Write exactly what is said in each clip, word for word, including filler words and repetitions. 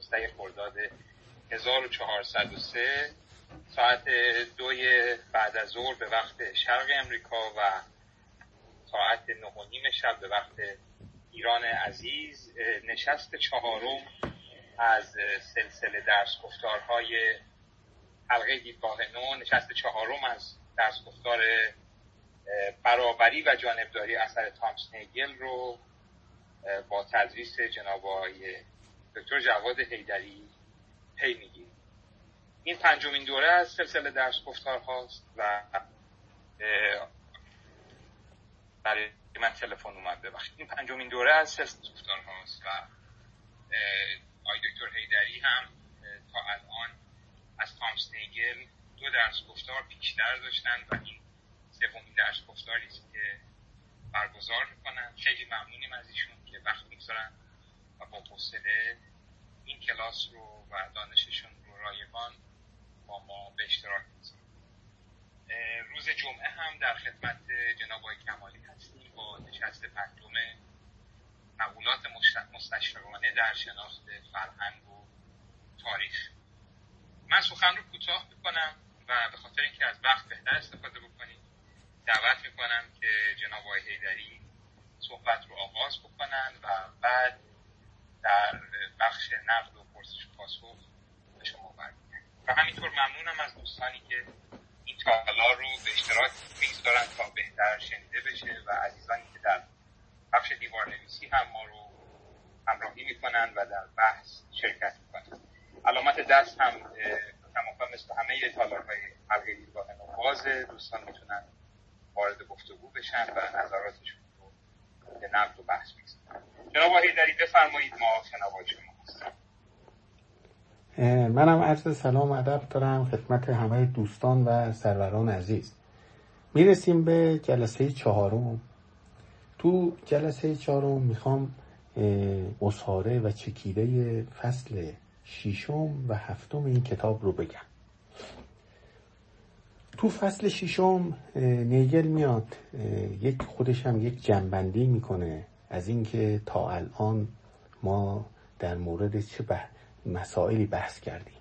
شانزده خرداد هزار و چهارصد و سه ساعت دوی بعد از ظهر به وقت شرق امریکا و ساعت نه و نیم شب به وقت ایران عزیز نشست چهارم از سلسله درس گفتارهای حلقه دیدگاه نو، نشست چهارم از درس گفتار برابری و جانبداری اثر تامس نیگل رو با تدریس جناب آقای دکتر جواد حیدری پی میگیریم. این پنجمین دوره از سلسله درس گفتار هاست و برای من تلفن اومد ببخشید. این پنجمین دوره از سلسله گفتار هاست و آقای دکتر حیدری هم تا الان از تامس نیگل دو درس گفتار پیشتر داشتن و این سومین درس گفتاری است که برگزار میکنن. خیلی ممنونیم از ایشون که وقت میگذارن و با حوصله این کلاس رو و دانششون رو رایگان با ما به اشتراک میذارن. روز جمعه هم در خدمت جناب آقای کمالی هستیم با نشست پنجم مقولات مستشرقانه در شناخت فرهنگ و تاریخ. من سخن رو کوتاه میکنم و به خاطر اینکه از وقت بهتر استفاده بکنیم دعوت میکنم که جناب آقای حیدری صحبت رو آغاز بکنن و بعد در بخش نقد و پرسش و پاسخ به شما برمیگردم. و همینطور ممنونم از دوستانی که این تالار رو به اشتراک میگذارن تا بهتر شنیده بشه و عزیزانی که در بخش دیوار نویسی هم ما رو همراهی میکنن و در بحث شرکت میکنن. علامت دست هم تمام مثل همه تالارهای حلقه دیدگاه نو بازه، دوستان میتونن وارد گفتگو بشن و نظراتشون رو به نقد و بحث بگذارن. جناب حیدری بفرمایید، ما شنوای شما هستیم. منم عرض سلام و ادب دارم خدمت همه دوستان و سروران عزیز. میرسیم به جلسه چهارم. تو جلسه چهارم میخوام مصاحبه و چکیده فصل ششم و هفتم این کتاب رو بگم. تو فصل ششم نیگل میاد یک خودش هم یک جنبندی میکنه از اینکه تا الان ما در مورد چه بح... مسائلی بحث کردیم.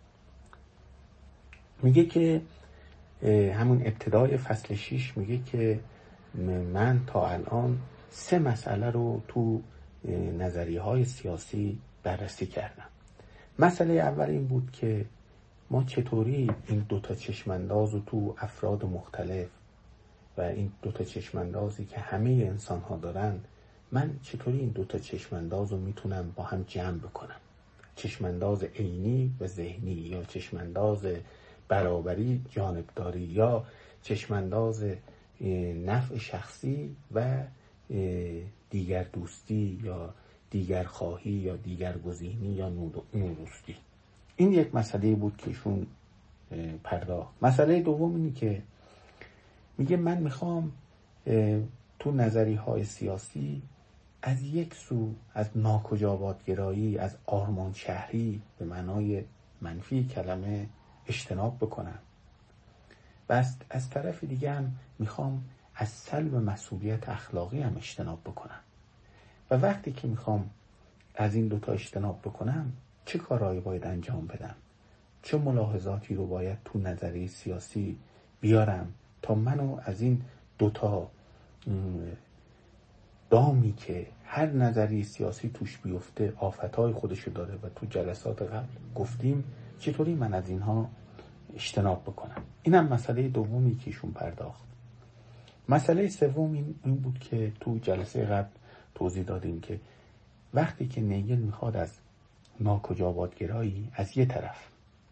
میگه که همون ابتدای فصل شش میگه که من تا الان سه مسئله رو تو نظریه های سیاسی بررسی کردم. مسئله اول این بود که ما چطوری این دوتا چشمانداز رو تو افراد مختلف و این دوتا چشماندازی که همه انسان ها دارن، من چطوری این دوتا چشمانداز رو میتونم با هم جمع بکنم. چشمانداز عینی و ذهنی، یا چشمانداز برابری جانبداری، یا چشمانداز نفع شخصی و دیگر دوستی یا دیگر خواهی یا دیگر گزینی یا نوروستی. این یک مسئله بود که ایشون پرداخت. مسئله دوم اینی که میگه من میخوام تو نظریه های سیاسی از یک سو از ناکجاوادگرایی، از آرمان شهری به معنای منفی کلمه اجتناب بکنم و از طرف دیگه هم میخوام از سلب مسئولیت اخلاقی هم اجتناب بکنم. و وقتی که میخوام از این دوتا اجتناب بکنم چه کارهایی باید انجام بدم، چه ملاحظاتی رو باید تو نظریه سیاسی بیارم تا منو از این دوتا دامی که هر نظریه سیاسی توش بیفته آفتهای خودشو داره و تو جلسات قبل گفتیم چطوری من از اینها اجتناب بکنم. اینم مسئله دومی که ایشون پرداخت. مسئله سوم این, این بود که تو جلسه قبل توضیح دادیم که وقتی که نیگل میخواد از ناکجاوادگرایی از یه طرف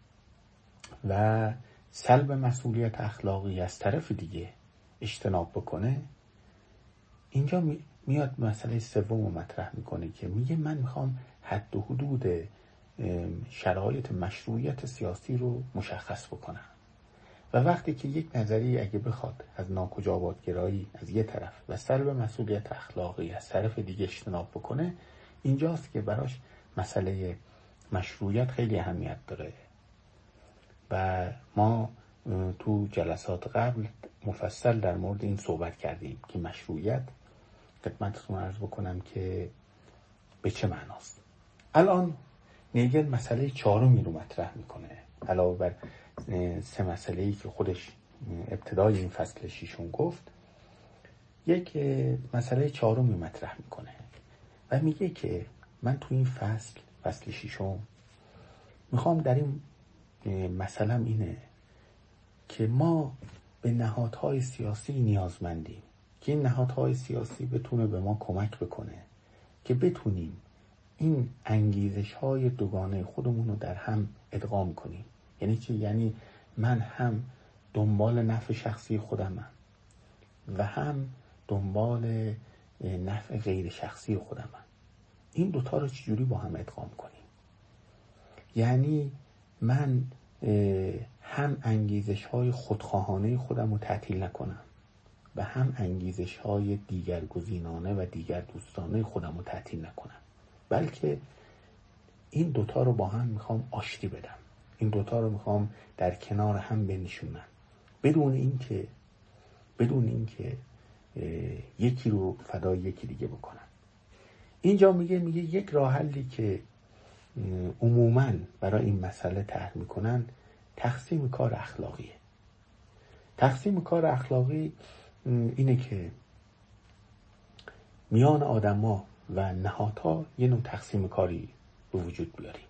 و سلب مسئولیت اخلاقی از طرف دیگه اجتناب بکنه، اینجا میاد مسئله سوم رو مطرح میکنه که میگه من میخوام حد و حدود شرایط مشروعیت سیاسی رو مشخص بکنم. و وقتی که یک نظریه اگه بخواد از ناکجاوادگرایی از یه طرف و سلب مسئولیت اخلاقی از طرف دیگه اجتناب بکنه، اینجاست که براش مسئله مشروعیت خیلی اهمیت داره. و ما تو جلسات قبل مفصل در مورد این صحبت کردیم که مشروعیت خدمتتون عرض بکنم که به چه معناست. الان نیگل مسئله چهارمی رو مطرح میکنه، علاوه بر سه مسئله‌ای که خودش ابتدای این فصل ششم گفت. یک مسئله چهارمی مطرح میکنه و میگه که من تو این فصل فصل ششم میخوام در این مسئلم اینه که ما به نهادهای سیاسی نیازمندیم که این نهادهای سیاسی بتونه به ما کمک بکنه که بتونیم این انگیزش‌های دوگانه خودمون رو در هم ادغام کنیم. یعنی چی؟ یعنی من هم دنبال نفع شخصی خودمم و هم دنبال نفع غیر شخصی خودمم. این دوتا رو چجوری با هم ادغام کنیم؟ یعنی من هم انگیزش‌های خودخواهانه خودم رو تعطیل نکنم و هم انگیزش‌های دیگرگزینانه و دیگر دوستانه خودم رو تعطیل نکنم، بلکه این دوتا رو با هم میخوام آشتی بدم، این دوتا رو میخوام در کنار هم بنشونم، بدون اینکه بدون اینکه یکی رو فدای یکی دیگه بکنم. اینجا میگه میگه یک راه حلی که عموماً برای این مسئله طرح میکنن تقسیم کار اخلاقیه. تقسیم کار اخلاقی اینه که میان آدما و نهادها یه نوع تقسیم کاری به وجود بیاریم.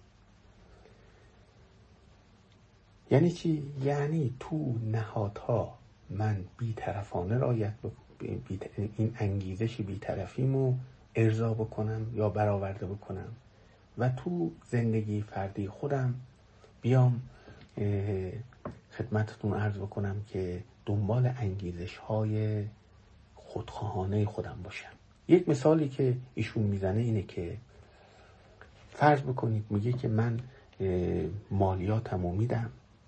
یعنی چی؟ یعنی تو نهادها من بی‌طرفانه رعایت بی این انگیزش بی‌طرفیمو ارضا بکنم یا برآورده بکنم و تو زندگی فردی خودم بیام خدمتتون عرض بکنم که دنبال انگیزش‌های خودخواهانه خودم باشم. یک مثالی که ایشون میزنه اینه که فرض بکنید میگه که من مالیاتمو میدم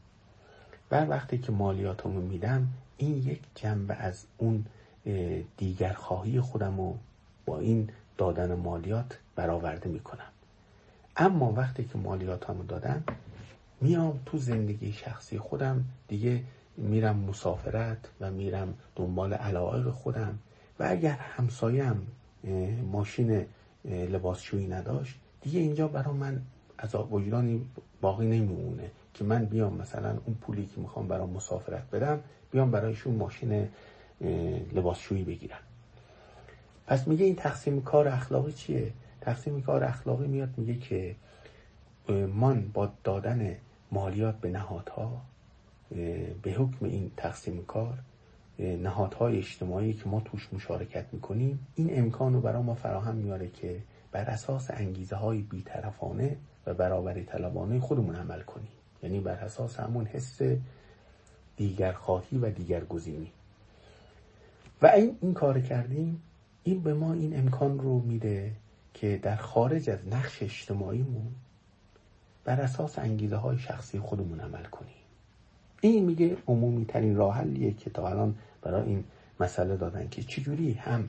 و وقتی که مالیاتمو میدم این یک جنبه از اون دیگر خواهی خودمو با این دادن مالیات برآورده میکنم. اما وقتی که مالیاتمو دادم میام تو زندگی شخصی خودم دیگه میرم مسافرت و میرم دنبال علایق خودم و اگر همسایم ماشین لباسشویی نداشت دیگه اینجا برای من عذاب وجدانی باقی نمیمونه که من بیام مثلا اون پولی که میخوام برای مسافرت بدم بیام برایشون ماشین لباسشویی بگیرم. پس میگه این تقسیم کار اخلاقی چیه؟ تقسیم کار اخلاقی میاد میگه که من با دادن مالیات به نهادها به حکم این تقسیم کار، نهادهای اجتماعی که ما توش مشارکت میکنیم این امکان رو برای ما فراهم میاره که بر اساس انگیزه های بی‌طرفانه و برابری طلبانه خودمون عمل کنیم. یعنی بر اساس همون حس دیگرخواهی و دیگرگزینی. و این این کار کردیم این به ما این امکان رو میده که در خارج از نقش اجتماعیمون بر اساس انگیزه های شخصی خودمون عمل کنیم. این میگه عمومی ترین راه حلیه که تا الان برای این مسئله دادن که چجوری هم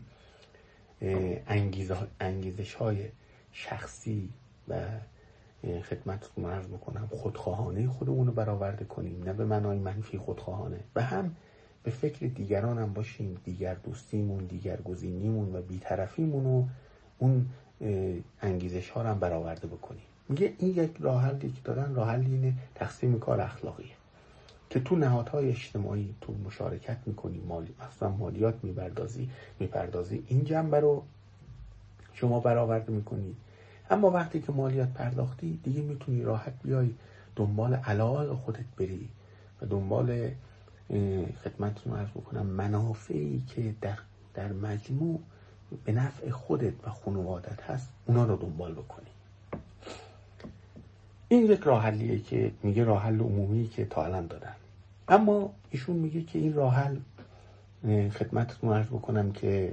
انگیزه انگیزش های شخصی و خدمتتون عرض میکنم خودخواهانه خودمون رو برآورده کنیم، نه به معنای منفی خودخواهانه، و هم به فکر دیگران هم باشیم، دیگر دوستیمون، دیگر گزینیمون و بی‌طرفیمون رو اون انگیزش ها رو هم برآورده بکنیم. میگه این یک راه حلی که دادن، راه حل اینه تقسیم کار اخلاقیه که تو نهادهای اجتماعی تو مشارکت میکنی، مالی مثلا مالیات میپردازی میپردازی این جنبه رو شما برآورده میکنی. اما وقتی که مالیات پرداختی دیگه میتونی راحت بیای دنبال علایق خودت بری و دنبال خدمتتون عرض بکنم منافعی که در در مجموع به نفع خودت و خانوادت هست اونا رو دنبال بکنی. این یک راه حلیه که میگه راه حل عمومی که تا الان دادن. اما ایشون میگه که این راه حل خدمتتون عرض بکنم که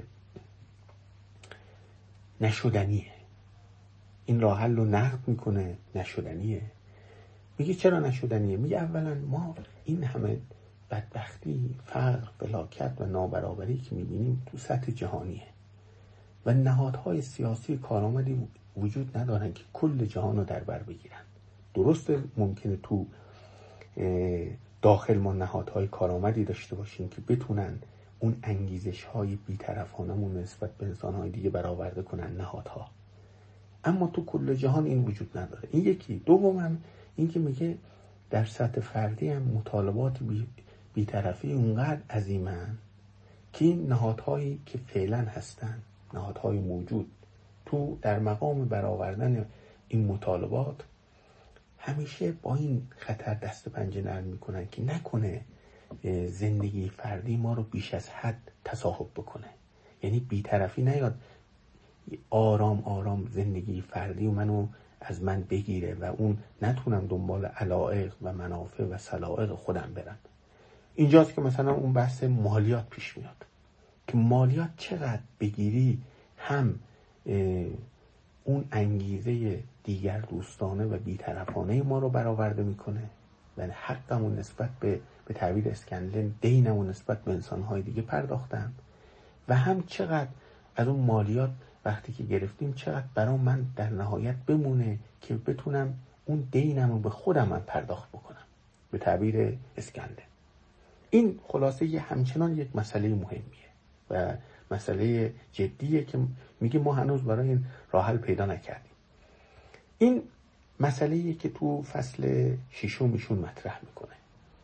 نشدنیه. این راه حل رو نقد میکنه، نشدنیه. میگه چرا نشدنیه؟ میگه اولا ما این همه بدبختی، فقر، فلاکت و نابرابری که میبینیم تو سطح جهانیه و نهادهای سیاسی کارآمدی وجود ندارن که کل جهان رو در بر بگیرن. درسته ممکنه تو داخل ما نهادهای کارآمدی داشته باشیم که بتونن اون انگیزش‌های بی‌طرفانه‌مون نسبت به انسان‌های دیگه برآورده کنن نهادها، اما تو کل جهان این وجود نداره. این یکی. دومم این که میگه در سطح فردی هم مطالبات بی بی‌طرفی اونقدر عظیمن که این نهادهایی که فعلا هستن، نهادهای موجود تو در مقام برآوردن این مطالبات همیشه با این خطر دست پنجه نرم میکنن که نکنه زندگی فردی ما رو بیش از حد تصاحب بکنه. یعنی بی‌طرفی نیاد آرام آرام زندگی فردی و منو از من بگیره و اون نتونم دنبال علایق و منافع و سلایق خودم برم. اینجاست که مثلا اون بحث مالیات پیش میاد که مالیات چقدر بگیری هم اون انگیزه دیگر دوستانه و بی‌طرفانه ما رو برآورده میکنه و حقمون نسبت به به تعبیر اسکندل دینمون نسبت به انسانهای دیگه پرداختم و هم چقدر از اون مالیات وقتی که گرفتیم چقدر برام من در نهایت بمونه که بتونم اون دینمو به خودم من پرداخت بکنم به تعبیر اسکندل. این خلاصه یه همچنان یک مسئله مهمیه و مسئله جدیه که میگه ما هنوز برای این راه حل پیدا نکردیم. این مسئله‌ایه که تو فصل ششم ایشون مطرح میکنه.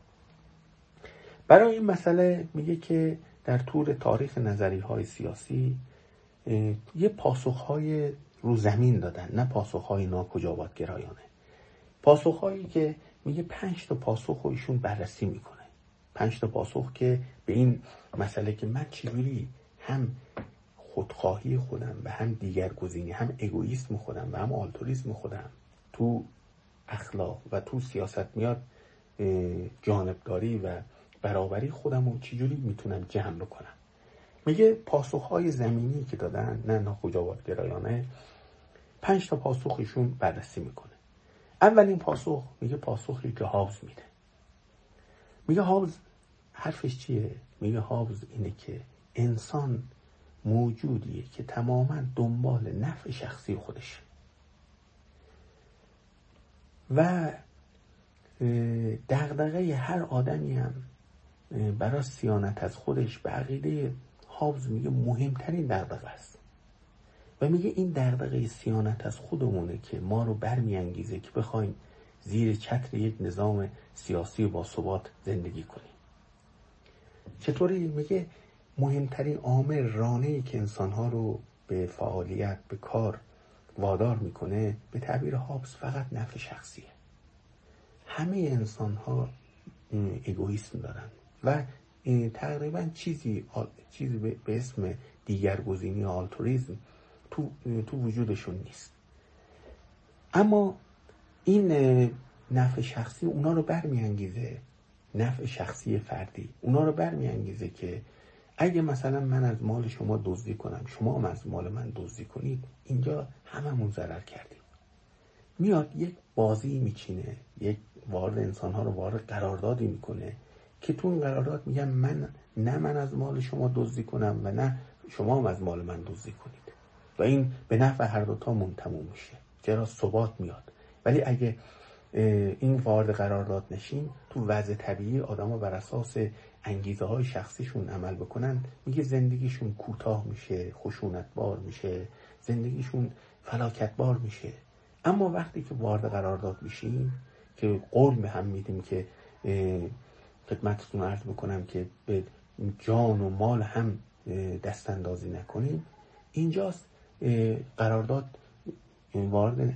برای این مسئله میگه که در طول تاریخ نظریه‌های سیاسی یه پاسخ‌های رو زمین دادن، نه پاسخ‌های ناکجاوت‌گرایانه. پاسخ‌هایی که میگه پنج تا پاسخ رو ایشون بررسی میکنه. پنج تا پاسخ که به این مسئله که من چجوری هم خودخواهی خودم و هم دیگرگزینی، هم اگوئیسم خودم و هم آلترویسم خودم تو اخلاق و تو سیاست میاد جانبداری و برابری خودم رو چجوری میتونم جمع بکنم. میگه پاسخهای زمینی که دادن، نه ناکجاوت‌گرایانه، پنج تا پاسخشون بررسی میکنه. اولین پاسخ میگه پاسخی که هابز میده. میگه هابز حرفش چیه؟ میگه هابز اینه که انسان موجودیه که تماما دنبال نفع شخصی خودشه و دغدغه هر آدمی هم برای صیانت از خودش به عقیده هابز میگه مهمترین دغدغه است و میگه این دغدغه صیانت از خودمونه که ما رو برمیانگیزه که بخوایم زیر چتر یک نظام سیاسی با ثبات زندگی کنیم. چطوری؟ میگه مهمترین عامل رانه‌ای که انسان‌ها رو به فعالیت، به کار وادار میکنه به تعبیر هابز فقط نفع شخصیه. همه انسان‌ها اگوئیسم دارن و تقریبا چیزی چیزی به اسم دیگرگزینی آلترویسم تو تو وجودشون نیست. اما این نفع شخصی اونا رو برمیانگیزه، نفع شخصی فردی اونا رو برمیانگیزه که اگه مثلا من از مال شما دزدی کنم، شما هم از مال من دزدی کنید، اینجا هممون ضرر کردیم. میاد یک بازی میچینه، یک وارد انسانها رو وارد قراردادی میکنه که تو این قرارداد میگم من نه من از مال شما دزدی کنم و نه شما هم از مال من دزدی کنید و این به نفع هر دوتامون تموم میشه. چرا؟ ثبات میاد. ولی اگه این وارد قرارداد نشین، تو وضع طبیعی آدم‌ها بر اساس انگیزه های شخصیشون عمل بکنن، میگه زندگیشون کوتاه میشه، خشونتبار میشه، زندگیشون فلاکتبار میشه. اما وقتی که وارد قرارداد میشیم که قول به هم میدیم که خدمتتون عرض بکنم که به جان و مال هم دست اندازی نکنیم، اینجاست قرارداد وارد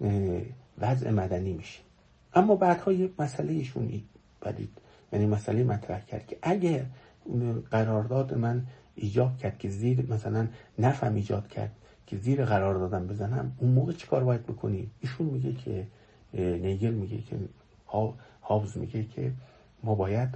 وضع مدنی میشه. اما بعدها یه مسئله ایشون بدید، یعنی مسئله مطرح کرد که اگه قرارداد من ایجاب کرد که زیر مثلا نفهم ایجاد کرد که زیر قراردادم بزنم، اون موقع چی کار باید بکنی؟ ایشون میگه که نیگل میگه که هابز میگه که ما باید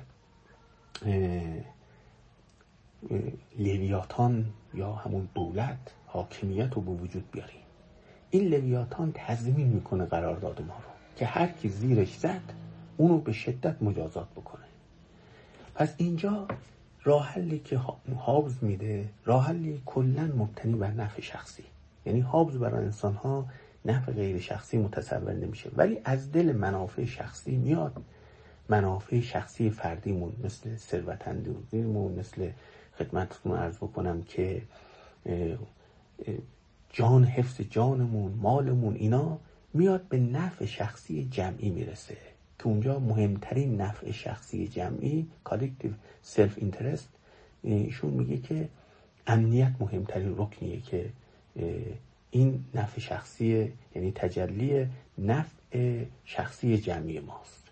لویاتان یا همون دولت حاکمیت رو به وجود بیاریم. این لویاتان تضمین میکنه قرارداد ما رو که هر کی زیرش زد اونو به شدت مجازات بکنه. پس اینجا راه حلی که هابز میده راه حلی کلا مبتنی بر نفع شخصی، یعنی هابز برای انسان‌ها نفع غیر شخصی متصور نمیشه، ولی از دل منافع شخصی میاد منافع شخصی فردیمون، مثل ثروت اندوزیمون، مثل خدمتتون عرض بکنم که جان، حفظ جانمون، مالمون، اینا میاد به نفع شخصی جمعی میرسه که اونجا مهمترین نفع شخصی جمعی کالکتیو سلف اینترست، ایشون میگه که امنیت مهمترین رکنیه که این نفع شخصی، یعنی تجلی نفع شخصی جمعی ماست.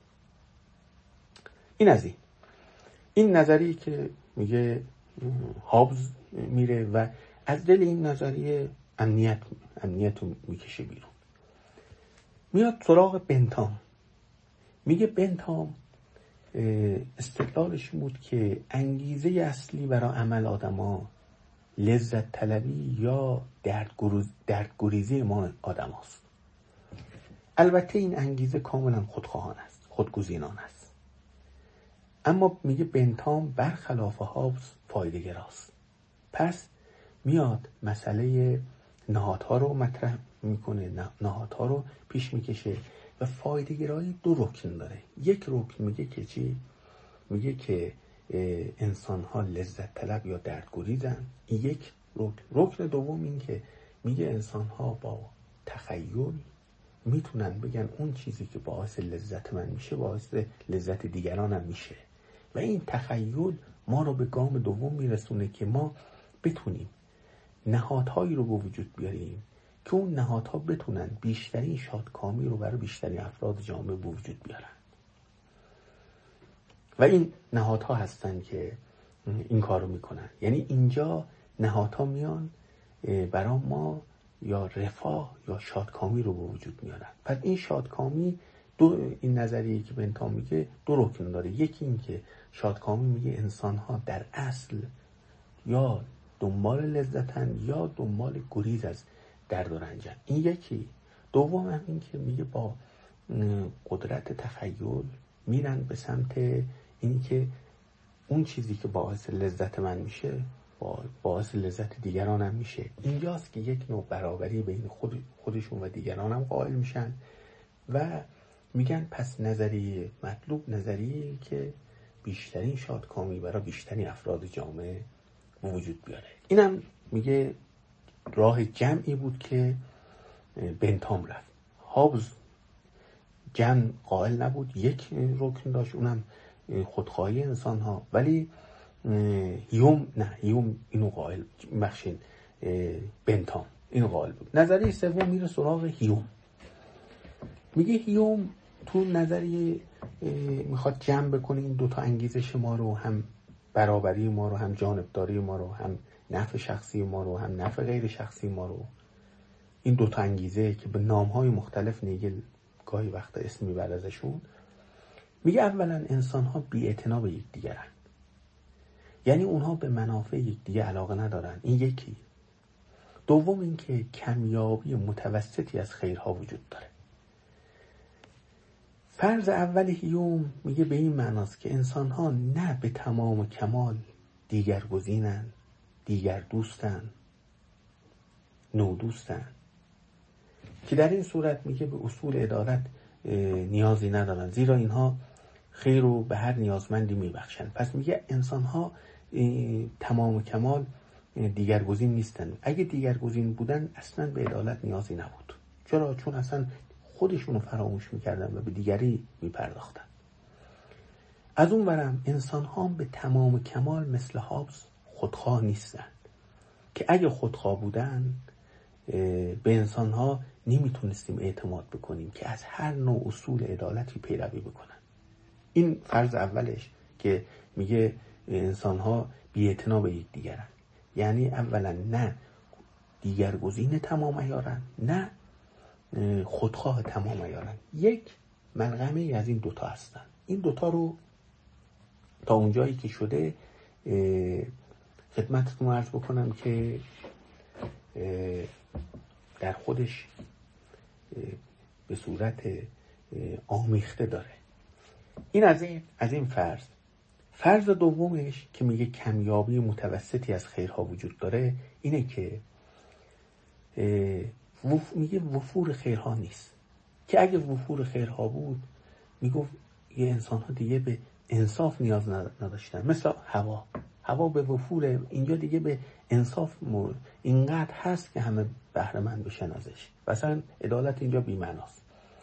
این از این این نظریه که میگه هابز میره و از دل این نظریه امنیت امنیت رو میکشه بیرون. میاد سراغ بنتام. میگه بنتام استدلالش بود که انگیزه اصلی برای عمل آدما لذت طلبی یا دردگریزی ما آدم هست. البته این انگیزه کاملا خودخواهان است، خودگزینان است، اما میگه بنتام برخلاف هابز فایده گراست. پس میاد مسئله نهادها رو مطرح میکنه، نهادها رو پیش میکشه و فایده گرایی دو رکن داره. یک رکن میگه که چی؟ میگه که انسان ها لذت طلب یا دردگریزن. این یک رکن. رکن دوم این که میگه انسان ها با تخیل میتونن بگن اون چیزی که باعث لذت من میشه باعث لذت دیگران هم میشه و این تخیل ما رو به گام دوم میرسونه که ما بتونیم نهادهایی رو به وجود بیاریم که اون نهادها بتونن بیشترین شادکامی رو برای بیشترین افراد جامعه به وجود بیارن و این نهادها هستن که این کار رو میکنن. یعنی اینجا نهادها میان برای ما یا رفاه یا شادکامی رو به وجود میارن. پس این شادکامی دو، این نظریه که بنتام میگه دو رکن داره. یکی این که شادکامی میگه انسان ها در اصل یا دنبال لذتن یا دنبال گریز از درد و رنجن. این یکی. دوم هم این که میگه با قدرت تخیل میرن به سمت این که اون چیزی که باعث لذت من میشه باعث لذت دیگران هم میشه. اینجاست که یک نوع برابری بین خود خودشون و دیگران هم قائل میشن و میگن پس نظریه مطلوب نظریه که بیشترین شادکامی برای بیشترین افراد جامعه وجود بیاره. اینم میگه راه جمعی بود که بنتام رفت. هابز جمع قائل نبود، یک رکن داشت، اونم خودخواهی انسان ها، ولی هیوم نه، هیوم اینو قائل بخشین بنتام اینو قائل بود. نظریه سوم میره سراغ هیوم. میگه هیوم تو نظریه میخواد جمع بکنه این دوتا انگیزش ما رو، هم برابری ما رو، هم جانبداری ما رو، هم نفع شخصی ما رو، هم نفع غیر شخصی ما رو. این دوتا انگیزه که به نامهای مختلف نیگل گاهی وقتا اسم میبر ازشون. میگه اولا انسان ها بی اعتنا به یکدیگرن، یعنی اونها به منافع یکدیگه علاقه ندارن. این یکی. دوم این که کمیابی متوسطی از خیرها وجود داره. فرض اول هیوم میگه به این معناست که انسان ها نه به تمام کمال دیگرگزینن، دیگر دوستن، نو دوستن، که در این صورت میگه به اصول عدالت نیازی ندارن، زیرا اینها خیر رو به هر نیازمندی میبخشن. پس میگه انسان ها تمام کمال دیگرگزین نیستن. اگه دیگرگزین بودن اصلا به عدالت نیازی نبود. چرا؟ چون اصلا خودشونو فراموش میکردن و به دیگری میپرداختن. از اون ورم انسان ها به تمام کمال مثل هابز خودخواه نیستن، که اگه خودخواه بودن به انسان ها نمیتونستیم اعتماد بکنیم که از هر نوع اصول عدالتی پیروی بکنن. این فرض اولش که میگه انسان ها بی اعتنا به یک دیگرن، یعنی اولا نه دیگرگزین تمام عیارن نه خودخواه تمام عیارن. یک ملغمه ای از این دوتا هستن. این دوتا رو تا اونجایی که شده خدمتتون عرض بکنم که در خودش به صورت آمیخته داره. این از این از این فرض. فرض دومش که میگه کمیابی متوسطی از خیرها وجود داره اینه که وف... میگه وفور خیرها نیست، که اگه وفور خیرها بود میگفت یه انسان ها دیگه به انصاف نیاز نداشتن. مثل هوا هوا به وفور، اینجا دیگه به انصاف مورد اینقدر هست که همه بهره مند بشن ازش. مثلا عدالت اینجا بی‌معناست.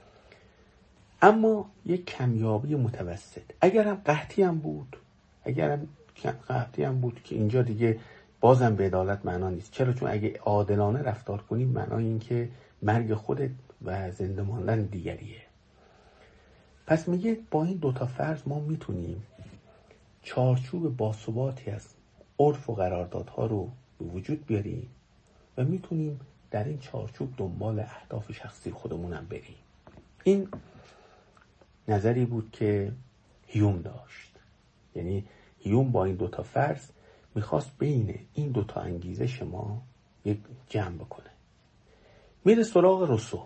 اما یک کمیابی متوسط، اگرم قحطی هم بود، اگرم قحطی هم بود که اینجا دیگه بازم به عدالت معنا نیست. چرا؟ چون اگه عادلانه رفتار کنی معنای این که مرگ خودت و زنده ماندن دیگریه. پس میگه با این دوتا فرض ما میتونیم چارچوب باثباتی از عرف و قراردادها رو به وجود بیاریم و میتونیم در این چارچوب دنبال اهداف شخصی خودمونم بریم. این نظری بود که هیوم داشت. یعنی هیوم با این دوتا فرض میخواست بین این دوتا انگیزش ما یک جمع بکنه. میره سراغ روسو.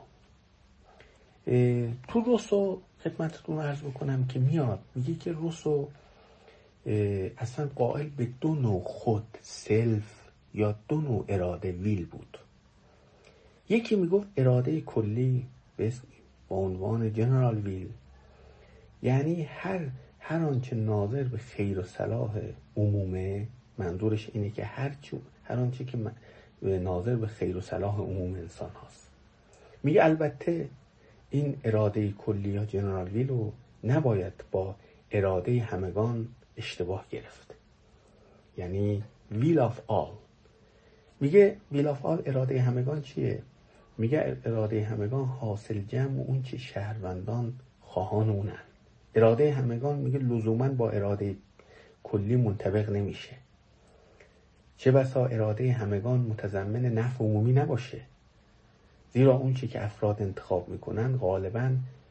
تو روسو خدمتتون عرض بکنم که میاد میگه که روسو اصلا قائل به دو نوع خود، سلف یا دو نوع اراده، ویل بود. یکی میگفت اراده کلی به عنوان جنرال ویل، یعنی هر هر آنچه ناظر به خیر و صلاح عمومه، منظورش اینه که هر چون هر آنچه که ناظر به خیر و صلاح عموم انسان هاست. میگه البته این اراده کلی یا جنرال ویل رو نباید با اراده همگان اشتباه گرفت. یعنی ویل آف آل. میگه ویل آف آل اراده همگان چیه؟ میگه اراده همگان حاصل جمع اون چه شهروندان خواهان اونن. اراده همگان میگه لزوماً با اراده کلی منطبق نمیشه. چه بسا اراده همگان متضمن نفع عمومی نباشه، زیرا اون چی که افراد انتخاب میکنن غالباً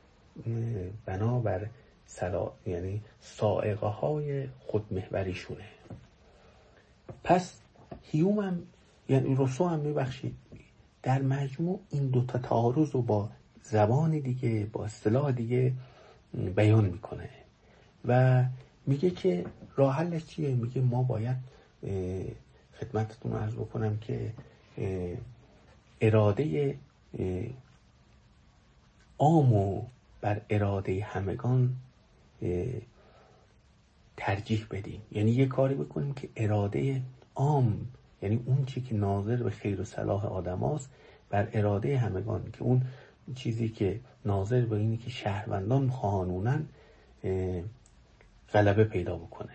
بنابر سلا یعنی سائقه های خودمحوریشونه. پس هیوم هم یعنی روسو هم میبخشید در مجموع این دوتا تعارض رو با زبان دیگه، با اصطلاح دیگه بیان میکنه و میگه که راه حلش چیه؟ میگه ما باید خدمتتون عرض بکنم که اراده عامو بر اراده همگان ترجیح بدیم. یعنی یه کاری بکنیم که اراده عام، یعنی اون چی که ناظر به خیر و صلاح آدم هاست، بر اراده همگان که اون چیزی که ناظر به اینی که شهروندان خانونن غلبه پیدا بکنه.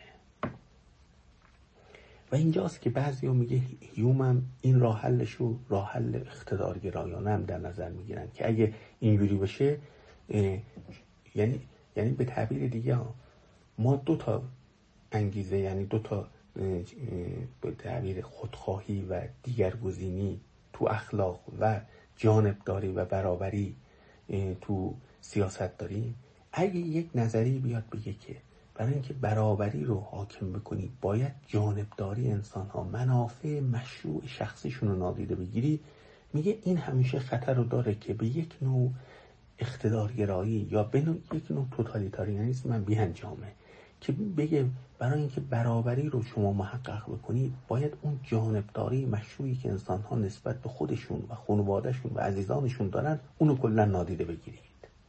و اینجاست که بعضیا میگه هیوم هم این راه حلش رو راه حل اقتدارگرایانه هم در نظر میگیرن که اگه اینجوری بشه یعنی یعنی به تعبیر دیگه ما دو تا انگیزه، یعنی دو تا به تعبیر خودخواهی و دیگرگزینی تو اخلاق و جانبداری و برابری تو سیاست داریم. اگه یک نظری بیاد بگه که برای اینکه برابری رو حاکم بکنی باید جانبداری انسان ها، منافع مشروع شخصیشون رو نادیده بگیری، میگه این همیشه خطر رو داره که به یک نوع اقتدارگرایی یا به نوع یک نوع توتالیتاریانیسم من بیانجامه که بگه برای اینکه برابری رو شما محقق بکنید باید اون جانبداری مشروعی که انسان ها نسبت به خودشون و خانوادهشون و عزیزانشون دارن اونو کلا نادیده بگیرید.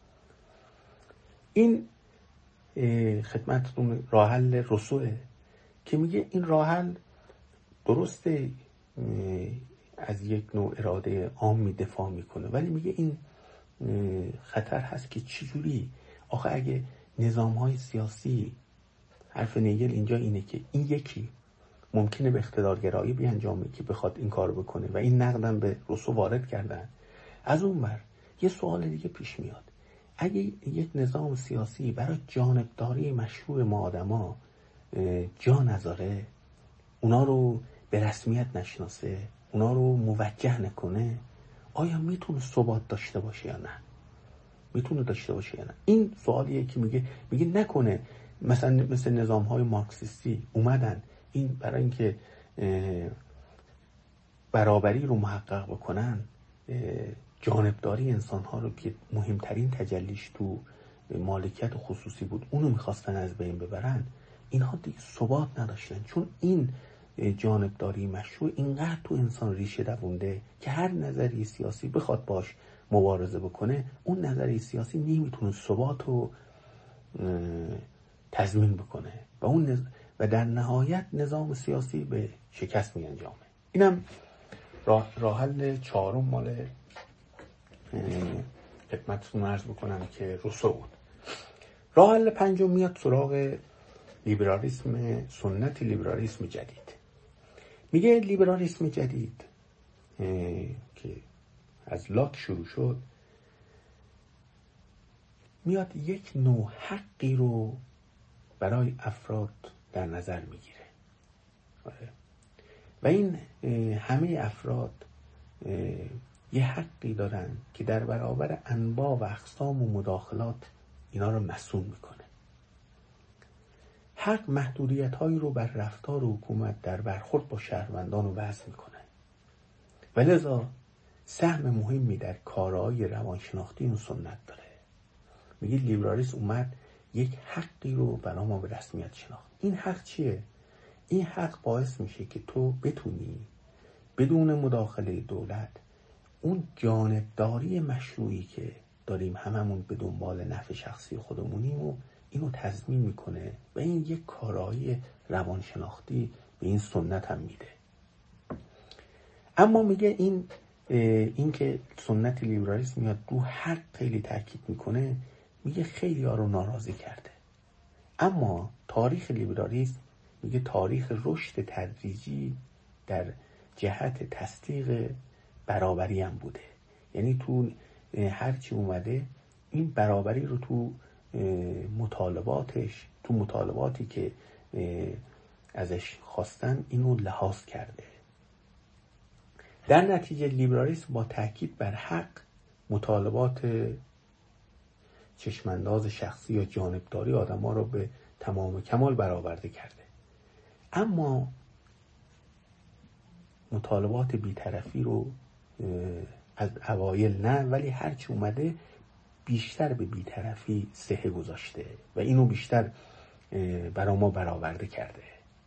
این خدمتتون راه حل روسوه که میگه این راه حل درسته از یک نوع اراده عامی دفاع میکنه، ولی میگه این خطر هست که چجوری آخه اگه نظام‌های سیاسی، حرف نیگل اینجا اینه که این یکی ممکنه به اقتدارگرایی بیانجامه که بخواد این کار بکنه و این نقدم به روسو وارد کردن. از اون بر یه سوال دیگه پیش میاد، اگه یک نظام سیاسی برای جانبداری مشروع ما آدما جا نذاره، اونا رو به رسمیت نشناسه، اونا رو موجه نکنه، آیا میتونه ثبات داشته باشه یا نه؟ میتونه داشته باشه یا نه؟ این سوالیه که میگه میگه نکنه مثلا مثل نظام‌های مارکسیستی اومدن این برای اینکه برابری رو محقق بکنن جانبداری انسان‌ها رو که مهمترین تجلیش تو مالکیت خصوصی بود اونو میخواستن از بین ببرن، اینها دیگه ثبات نداشتن، چون این جانبداری مشروع اینقدر تو انسان ریشه دوونده که هر نظری سیاسی بخواد باش مبارزه بکنه اون نظری سیاسی نمیتونه ثبات رو تضمین بکنه و اون نظ... و در نهایت نظام سیاسی به شکست می انجامه. اینم راه, راه حل چهارم مال خدمتتون عرض بکنم که روسو بود. راه حل پنجم میاد سراغ لیبرالیسم سنت، لیبرالیسم جدید. میگه لیبرالیسم جدید که از لاک شروع شد میاد یک نوع حقی رو برای افراد در نظر میگیره و این همه افراد یه حقی دارن که در برابر انواع و اقسام و مداخلات اینا رو مسئول میکنه. حق محدودیت هایی رو بر رفتار حکومت در برخورد با شهروندان رو وضع میکنه و لذا سهم مهمی در کارهای روانشناختی اون سنت داره. میگه لیبرالیسم اومد یک حقی رو برای ما به رسمیت شناخت. این حق چیه؟ این حق باعث میشه که تو بتونی بدون مداخله دولت اون جانبداری مشروعی که داریم هممون به دنبال نفع شخصی خودمونیم و اینو تضمین میکنه و این یک کارایی روانشناختی به این سنت هم میده. اما میگه این این که سنت لیبرالیسم میاد رو حق خیلی تاکید میکنه، میگه خیلی ها رو ناراضی کرده. اما تاریخ لیبرالیسم میگه تاریخ رشد تدریجی در جهت تصدیق برابری هم بوده. یعنی تو هرچی اومده این برابری رو تو مطالباتش تو مطالباتی که ازش خواستن اینو لحاظ کرده. در نتیجه لیبرالیسم با تاکید بر حق مطالبات چشمانداز شخصی یا جانبداری آدم‌ها رو به تمام کمال برآورده کرده. اما مطالبات بی‌طرفی رو از اوایل نه، ولی هرچی اومده بیشتر به بی‌طرفی صحه گذاشته و اینو بیشتر برای ما برآورده کرده.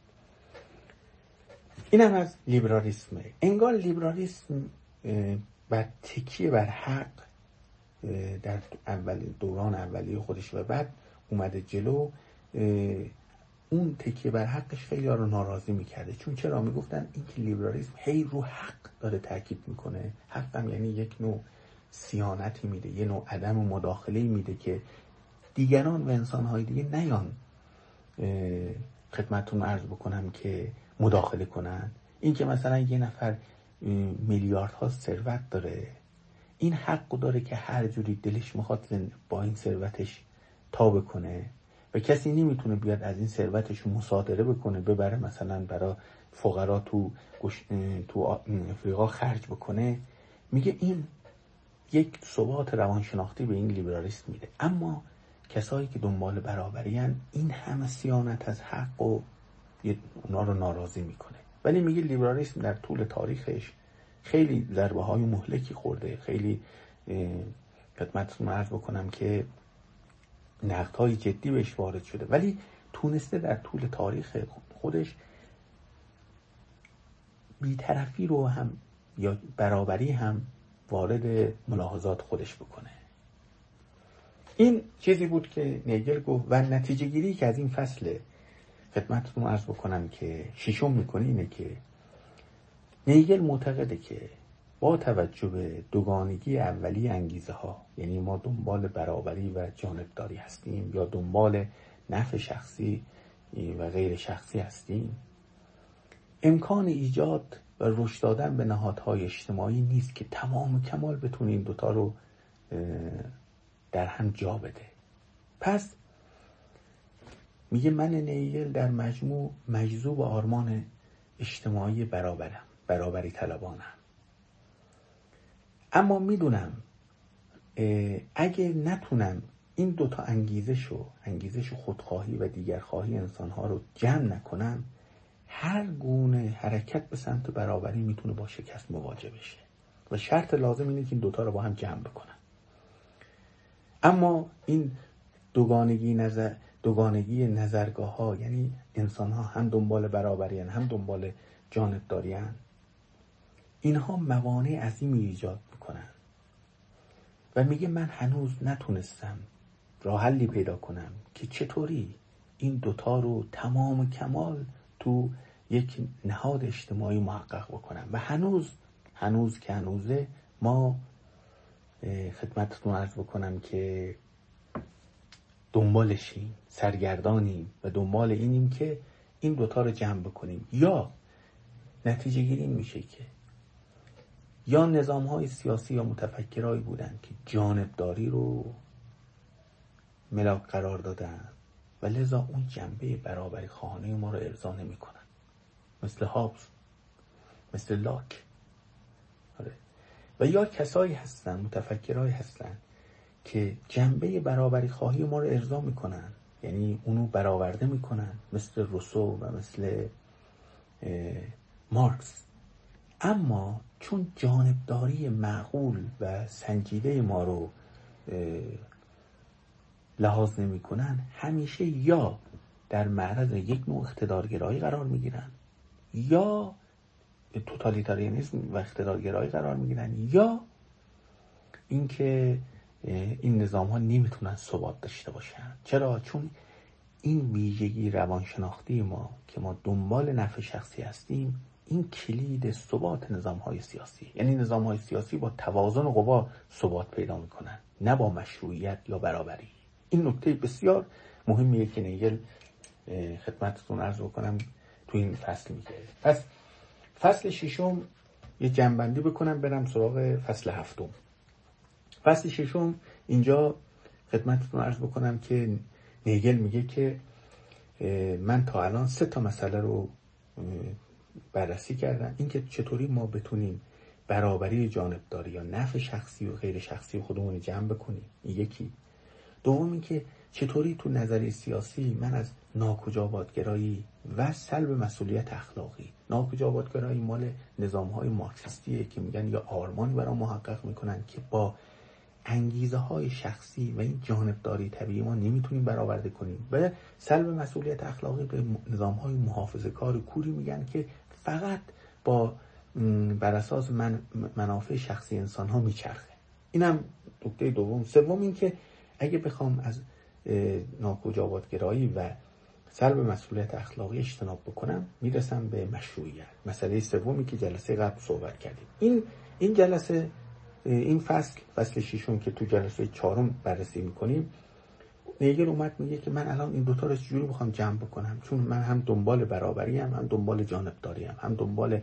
اینم از لیبرالیسمه. انگار لیبرالیسم بر تکیه بر حق در اول دوران اولیه خودش و بعد اومده جلو، اون تکیه بر حقش خیلی ها رو ناراضی میکرده. چون چرا؟ میگفتن این که لیبرالیسم هی رو حق داره تاکید میکنه. حق هم یعنی یک نوع صیانتی میده، یه نوع عدم مداخله میده که دیگران و انسانهای دیگه نیان خدمتتون عرض بکنم که مداخله کنن. این که مثلا یه نفر میلیاردها ثروت داره، این حق داره که هر جوری دلش میخواد با این ثروتش تابه کنه و کسی نمیتونه بیاد از این ثروتش مصادره بکنه ببره مثلا برای فقرا تو تو افریقا خرج بکنه. میگه این یک ثبات روانشناختی به این لیبرالیسم میده. اما کسایی که دنبال برابری هن، این همه صیانت از حق و اونا رو ناراضی میکنه. ولی میگه لیبرالیسم در طول تاریخش خیلی ضربه های مهلکی خورده، خیلی خدمتتون عرض بکنم که نقد های جدی بهش وارد شده، ولی تونسته در طول تاریخ خودش بی‌طرفی رو هم یا برابری هم وارد ملاحظات خودش بکنه. این چیزی بود که نیگل گفت و نتیجه گیری که از این فصل خدمتتون عرض بکنم که ششم میکنه اینه که نیگل معتقده که با توجه به دوگانگی اولی انگیزه ها، یعنی ما دنبال برابری و جانبداری هستیم یا دنبال نفع شخصی و غیر شخصی هستیم، امکان ایجاد و رشد دادن به نهادهای اجتماعی نیست که تمام کمال بتونه این دوتا رو در هم جا بده. پس میگه من نیگل در مجموع مجذوب آرمان اجتماعی برابرم، برابری طلبانم. اما میدونم اگه نتونم این دوتا انگیزشو انگیزش خودخواهی و دیگرخواهی انسانها رو جمع نکنم، هر گونه حرکت به سمت برابری میتونه با شکست مواجه بشه و شرط لازم اینه که این دوتا رو با هم جمع بکنن. اما این دوگانگی نظر دوگانگی نظرگاه ها، یعنی انسان ها هم دنبال برابری هن، هم دنبال جانبداری هن، اینها موانع عظیمی ایجاد میکنن و میگه من هنوز نتونستم راه حلی پیدا کنم که چطوری این دوتا رو تمام کمال تو یک نهاد اجتماعی محقق بکنن. و هنوز هنوز که هنوزه ما خدمتتون عرض بکنم که دنبالشیم، سرگردانیم و دنبال اینیم که این دوتا رو جمع بکنیم. یا نتیجه گیری میشه که یا نظام های سیاسی یا متفکرایی بودن که جانبداری رو ملاک قرار دادن و لذا اون جنبه برابری خواهانه ما رو ارضا نمی کنن، مثل هابز، مثل لاک. آره. و یا کسایی هستن، متفکرایی هستن که جنبه برابری خواهی ما رو ارضا میکنن، یعنی اونو برآورده میکنن، مثل روسو و مثل مارکس. اما چون جانبداری معقول و سنجیده ما رو لحاظ نمی کنن، همیشه یا در معرض یک نوع اقتدارگرایی قرار میگیرن، یا توتالیتاریانیسم و اقتدارگرایی قرار میگیرن، یا اینکه این نظام ها نمیتونن ثبات داشته باشن. چرا؟ چون این ویژگی روانشناختی ما که ما دنبال نفع شخصی هستیم، این کلید ثبات نظام های سیاسی. یعنی نظام های سیاسی با توازن قوا ثبات پیدا میکنن، نه با مشروعیت یا برابری. این نکته بسیار مهمیه که نیگل خدمتتون عرض بکنم تو این فصل میگه. پس فصل ششم یه جنبندی بکنم برم سراغ فصل هفتم. فصل ششم اینجا خدمتتون عرض بکنم که نیگل میگه که من تا الان سه تا مسئله رو بررسی کردم. اینکه چطوری ما بتونیم برابری جانبداری یا نفع شخصی و غیر شخصی خودمون جمع بکنیم، یکی. دوم اینکه چطوری تو نظریه سیاسی من از ناکجاباتگرایی و سلب مسئولیت اخلاقی، ناکجاباتگرایی مال نظام‌های مارکسیستیه که میگن یا آرمانی برای محقق میکنن که با انگیزه های شخصی و این جانبداری طبیعی ما نمیتونیم برآورده کنیم، و سلب مسئولیت اخلاقی به نظام های محافظه کار کوری میگن که فقط با بر اساس من منافع شخصی انسان ها میچرخه. اینم نکته دوم. سوم این که اگه بخوام از ناکجاباتگرایی و سلب مسئولیت اخلاقی اجتناب بکنم، میرسم به مشروعیت. مسئله سومی که جلسه قبل صحبت کردیم. این این جلسه این فصل فصل ششم که تو جلسه چهارم بررسی میکنیم، نیگل اومد میگه که من الان این دوتا رو چجوری بخوام جمع بکنم، چون من هم دنبال برابری هم هم دنبال جانبداری هم هم دنبال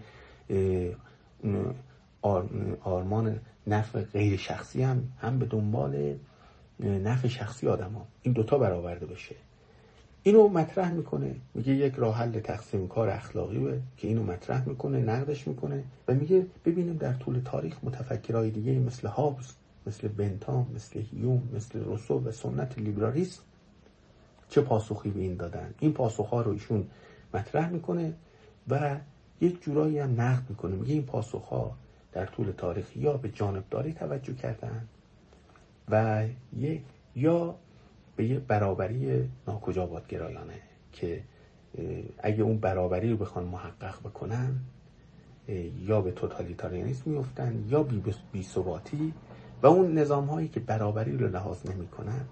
آرمان نفع غیر شخصی هم هم به دنبال نفع شخصی آدم ها. این دوتا برآورده بشه. اینو مطرح میکنه، میگه یک راه حل تقسیم کار اخلاقیه که اینو مطرح میکنه، نقدش میکنه و میگه ببینیم در طول تاریخ متفکرای دیگه مثل هابز، مثل بنتام، مثل هیوم، مثل روسو و سنت لیبرالیسم چه پاسخی به این دادن. این پاسخها رو ایشون مطرح میکنه و یک جورایی هم نقد میکنه. میگه این پاسخها در طول تاریخ یا به جانبداری توجه کردن و یه یا به یه برابری ناکجاباتگرایانه که اگه اون برابری رو بخوان محقق بکنن یا به توتالیتاریانیسم میفتن یا بی بی ثباتی، و اون نظام هایی که برابری رو لحاظ نمی کنن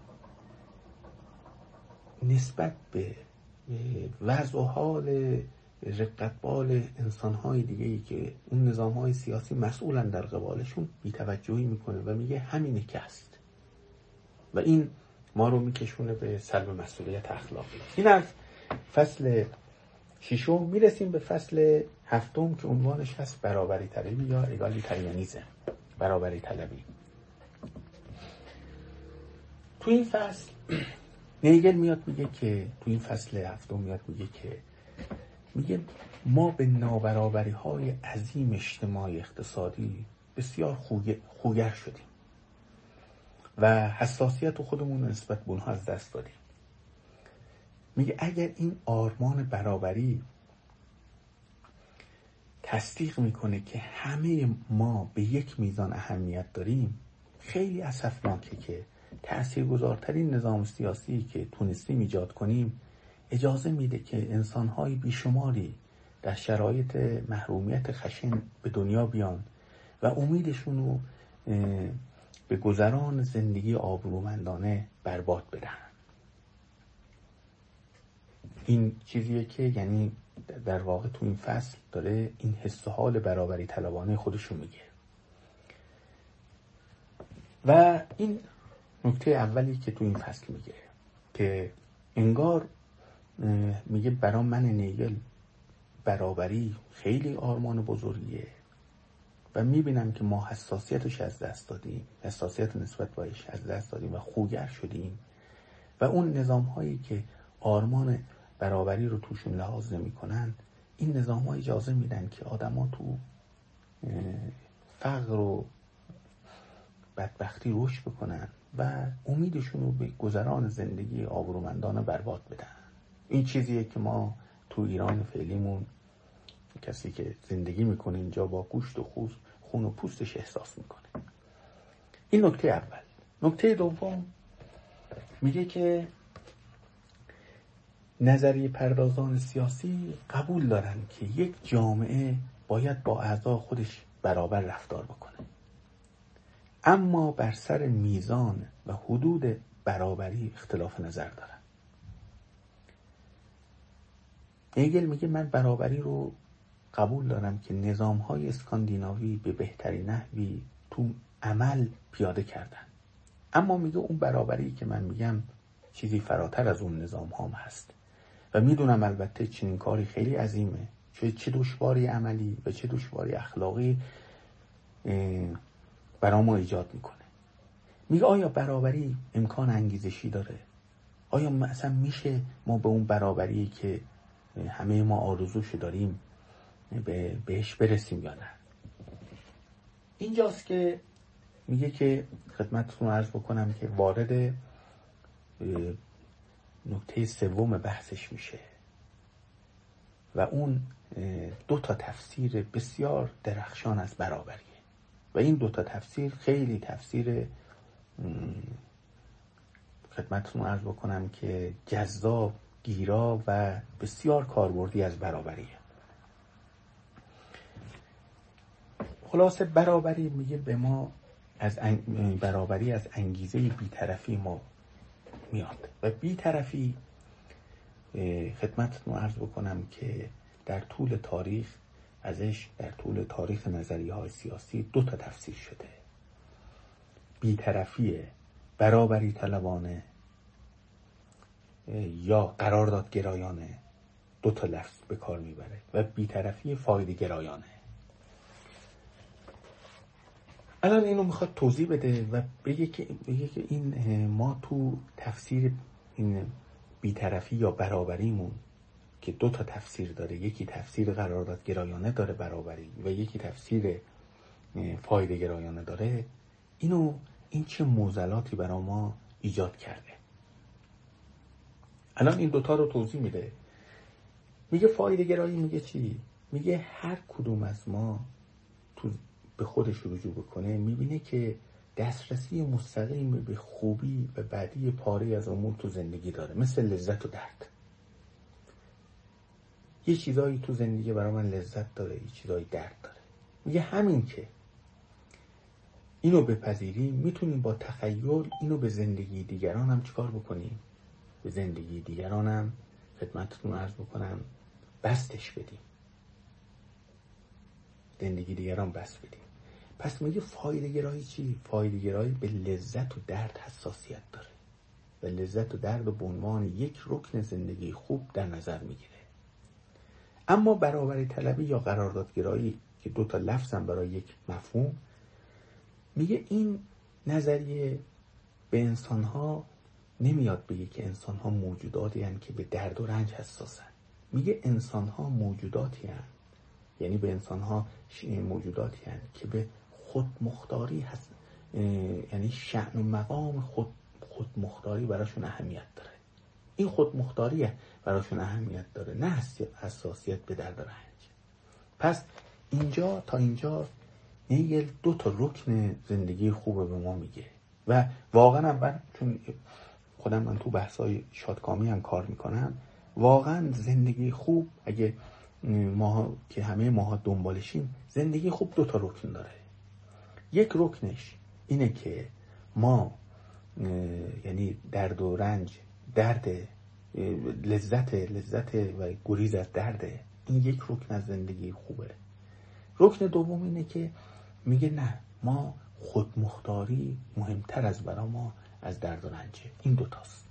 نسبت به وضع و حال رقتبال انسان های دیگه‌ای که اون نظام های سیاسی مسئولن در قبالشون بی‌توجهی میکنه و میگه همینه که هست، و این ما رو میکشونه به سلب مسئولیت اخلاقی. این از فصل ششم. میرسیم به فصل هفتم که عنوانش هست برابری طلبی یا اگالیتاریانیسم، برابری طلبی. تو این فصل نیگل میاد میگه که تو این فصل هفتم میاد میگه که میگه ما به نابرابری های عظیم اجتماعی اقتصادی بسیار خوگر شدیم و حساسیت خودمون نسبت به اونها از دست دادیم. میگه اگر این آرمان برابری تصدیق میکنه که همه ما به یک میزان اهمیت داریم، خیلی اسفناکه که تأثیرگذارترین نظام سیاسی که تونستیم ایجاد کنیم اجازه میده که انسانهای بیشماری در شرایط محرومیت خشن به دنیا بیان و امیدشون رو به گذران زندگی آبرومندانه برباد بدن. این چیزیه که یعنی در واقع تو این فصل داره این حس و حال برابری طلبانه خودشو میگه. و این نکته اولی که تو این فصل میگه که انگار میگه برای من نیگل برابری خیلی آرمان بزرگیه و میبینم که ما حساسیتش از دست دادیم، حساسیت نسبت بهش از دست دادیم و خوگر شدیم و اون نظام هایی که آرمان برابری رو توشون لحاظ نمی کنن، این نظام ها اجازه میدن که آدم ها تو فقر و بدبختی رشد بکنن و امیدشون رو به گذران زندگی آبرومندانه برباد بدن. این چیزیه که ما تو ایران فعلیمون کسی که زندگی میکنه اینجا با گوشت و خوز خون و پوستش احساس میکنه. این نکته اول. نکته دوم میگه که نظریه پردازان سیاسی قبول دارن که یک جامعه باید با اعضا خودش برابر رفتار بکنه، اما بر سر میزان و حدود برابری اختلاف نظر دارن. هگل میگه من برابری رو قبول دارم که نظام‌های اسکاندیناوی به بهترین نحوی تو عمل پیاده کردن، اما میگه اون برابری که من میگم چیزی فراتر از اون نظام هم هست و میدونم البته چنین کاری خیلی عظیمه، چه چه دشواری عملی و چه دشواری اخلاقی برای ما ایجاد میکنه. میگه آیا برابری امکان انگیزشی داره؟ آیا مثلا میشه ما به اون برابری که همه ما آرزوش داریم به بهش برسیم یا نه؟ اینجاست که میگه که خدمتتون عرض بکنم که وارد نکته سوم بحثش میشه و اون دو تا تفسیر بسیار درخشان از برابریه و این دو تا تفسیر خیلی تفسیر خدمتتون عرض بکنم که جذاب، گیرا و بسیار کاربردی از برابریه. خلاصه برابری میگه به ما از انگ... برابری از انگیزه بی‌طرفی ما میاد و بی‌طرفی خدمتتون عرض بکنم که در طول تاریخ ازش در طول تاریخ نظریه‌های سیاسی دو تا تفسیر شده. بی‌طرفی برابری طلبانه یا قراردادگرایانه، دو تا لفظ به کار میبره، و بی‌طرفی فایده گرایانه. الان اینو میخواد توضیح بده و بگه که بگه که این ما تو تفسیر این بی‌طرفی یا برابریمون که دو تا تفسیر داره، یکی تفسیر قراردادگرایانه داره برابری و یکی تفسیر فایده گرایانه داره، اینو این چه معضلاتی برای ما ایجاد کرده. الان این دوتا رو توضیح میده. میگه فایده گرایی میگه چی؟ میگه هر کدوم از ما تو به خودش رجوع بکنه میبینه که دسترسی مستقیم به خوبی و بدی پاره از امور تو زندگی داره، مثل لذت و درد. یه چیزایی تو زندگی برای من لذت داره، یه چیزایی درد داره. میگه همین که اینو بپذیریم میتونیم با تخیل اینو به زندگی دیگران هم چیکار بکنیم؟ به زندگی دیگران هم خدمتتون عرض بکنم بستش بدیم، زندگی دیگران بست بدیم. پس میگه فایده گرایی چی؟ فایده گرایی به لذت و درد حساسیت داره و لذت و درد رو به عنوان یک رکن زندگی خوب در نظر میگیره. اما برابری طلبی یا قراردادگرایی که دو تا لفظن برای یک مفهوم، میگه این نظریه به انسانها نمیاد بگه که انسانها موجوداتی هستند که به درد و رنج حساسن. میگه انسانها موجوداتی هستند، یعنی به انسانها موجوداتی هستند که به خودمختاری هست، یعنی شأن و مقام خود خودمختاری براشون اهمیت داره. این خودمختاری براشون اهمیت داره، نه حساسیت به درد و رنج. پس اینجا تا اینجا هگل دو تا رکن زندگی خوبه به ما میگه و واقعا من چون خودم من تو بحثای شادکامی هم کار میکنم، واقعا زندگی خوب اگه ما که همه ماها دنبالشیم، زندگی خوب دو تا رکن داره. یک رکنش اینه که ما یعنی درد و رنج، درد لذت لذت و گریز از درده. این یک رکن از زندگی خوبه. رکن دوم اینه که میگه نه، ما خودمختاری مهمتر از برا ما از درد و رنجه. این دوتاست.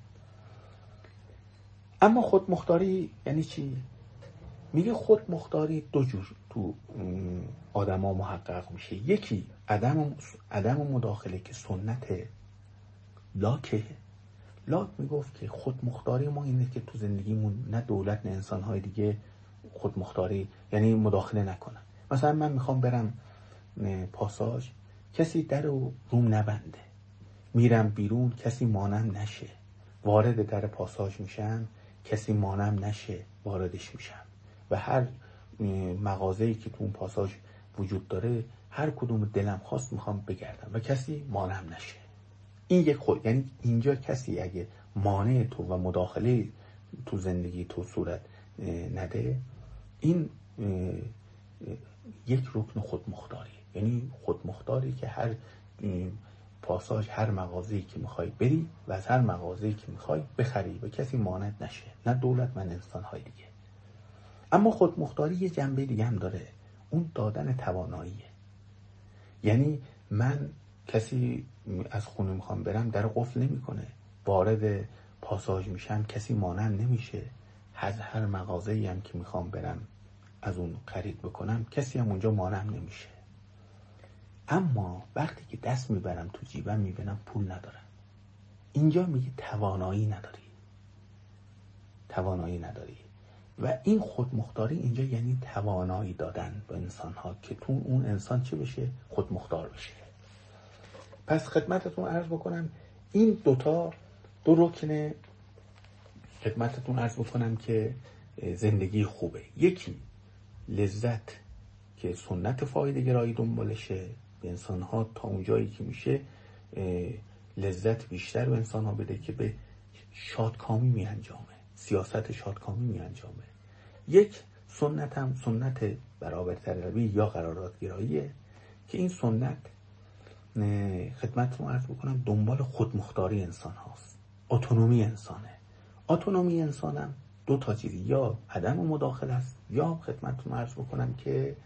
اما خودمختاری یعنی چی؟ میگه خودمختاری دو جور تو آدما محقق میشه. یکی عدم عدم مداخله که سنت لاکه. لاک میگفت که خودمختاری ما اینه که تو زندگیمون نه دولت نه انسانهای دیگه خودمختاری یعنی مداخله نکنن. مثلا من میخوام برم پاساژ، کسی در رو روم نبنده. میرم بیرون، کسی مانم نشه. وارد در پاساژ میشم، کسی مانم نشه واردش میشم. و هر مغازه‌ای که تو اون پاساژ وجود داره، هر کدوم دلم خواست میخوام بگردم و کسی مانم نشه. این یک خود، یعنی اینجا کسی اگه مانع تو و مداخله تو زندگی تو صورت نده، این یک رکن خودمختاری. یعنی خودمختاری که هر پاساژ، هر مغازه‌ای که میخوای بری و از هر مغازه‌ای که میخوای بخری و کسی مانع نشه، نه دولت نه انسان‌های دیگه. اما خودمختاری یه جنبه دیگه هم داره، اون دادن تواناییه. یعنی من کسی از خونه میخوام برم، در قفل نمیکنه. وارد پاساژ میشم، کسی مانع نمیشه. از هر مغازه‌ای هم که میخوام برم از اون خرید بکنم، کسی هم اونجا مانع نمیشه. اما وقتی که دست میبرم تو جیبم میبینم پول ندارم، اینجا میگه توانایی نداری. توانایی نداری. و این خودمختاری اینجا یعنی توانایی دادن به انسان ها که تو اون انسان چه بشه؟ خودمختار بشه. پس خدمتتون عرض بکنم این دوتا دو رکن خدمتتون عرض بکنم که زندگی خوبه. یکی لذت که سنت فایده گرایی دنبالشه، به انسان ها تا اونجایی که میشه لذت بیشتر به انسان ها بده که به شادکامی می انجامه، سیاست شادکامی می انجامه. یک سنت هم سنت برابرطلبی یا قراردادگراییه که این سنت خدمتتون عرض بکنم دنبال خودمختاری انسان هاست، اتونومی انسانه. اتونومی انسانم دو تا چیزی، یا عدم مداخله است یا خدمتتون عرض بکنم که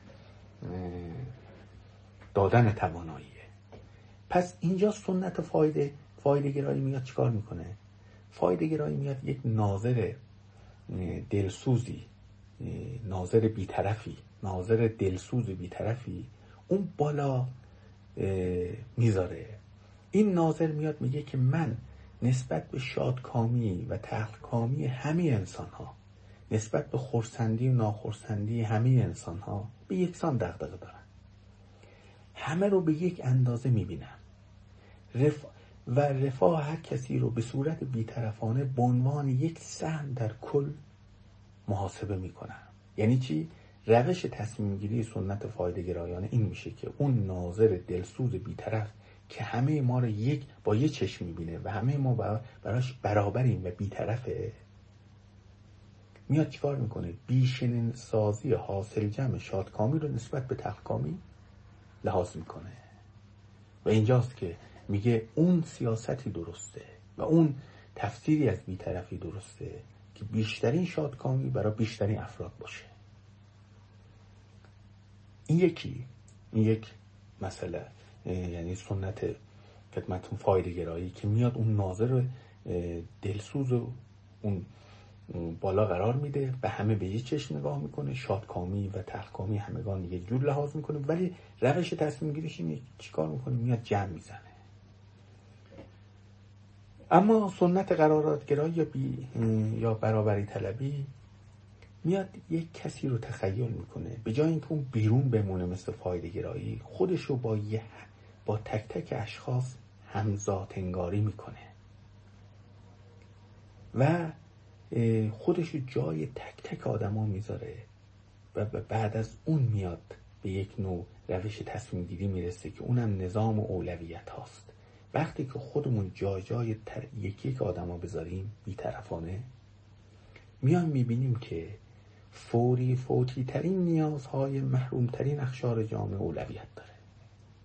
دادن تواناییه. پس اینجا سنت فایده فایده گرایی میاد چیکار میکنه؟ فایده گرایی میاد یک ناظر دلسوزی، ناظر بیطرفی، ناظر دلسوز بیطرفی اون بالا میذاره. این ناظر میاد میگه که من نسبت به شادکامی و تلخکامی همه انسان ها، نسبت به خرسندی و ناخرسندی همه انسان ها به یکسان دغدغه دارم. همه رو به یک اندازه میبینم رف... و رفاه هر کسی رو به صورت بیطرفانه به عنوان یک سهم در کل محاسبه میکنم. یعنی چی؟ روش تصمیم گیری سنت فایده گرایانه این میشه که اون ناظر دلسوز بیطرف که همه ما رو یک با یک چشم میبینه و همه ما براش برابریم و بیطرفه، میاد چیکار میکنه؟ بیشنین سازی حاصل جمع شادکامی رو نسبت به تلخکامی لحاظ میکنه. و اینجاست که میگه اون سیاستی درسته و اون تفسیری از بیطرفی درسته که بیشترین شادکامی برای بیشترین افراد باشه. این یکی این یک مسئله، یعنی سنت خدمتون فایده گرایی که میاد اون ناظر دلسوز و اون بالا قرار میده، به همه به یه چشم نگاه میکنه، شادکامی و تلخکامی همگان یک جور لحاظ میکنه، ولی روش تصمیم گیریش اینه چیکار میکنه؟ میاد جمع میزنه. اما سنت قراردادگرایی یا بی یا برابری طلبی میاد یک کسی رو تخیل میکنه، به جای اینکه اون بیرون بمونه مثل فایده گرایی، خودش رو با یه با تک تک اشخاص همذات انگاری میکنه و خودش رو جای تک تک آدما میذاره و بعد از اون میاد به یک نوع روش تصمیم گیری میرسه که اونم نظام و اولویت هاست. وقتی که خودمون جای جای یکی یک آدما بذاریم بی‌طرفانه، میان میبینیم که فوری فوتی ترین نیازهای محروم ترین اقشار جامعه اولویت داره.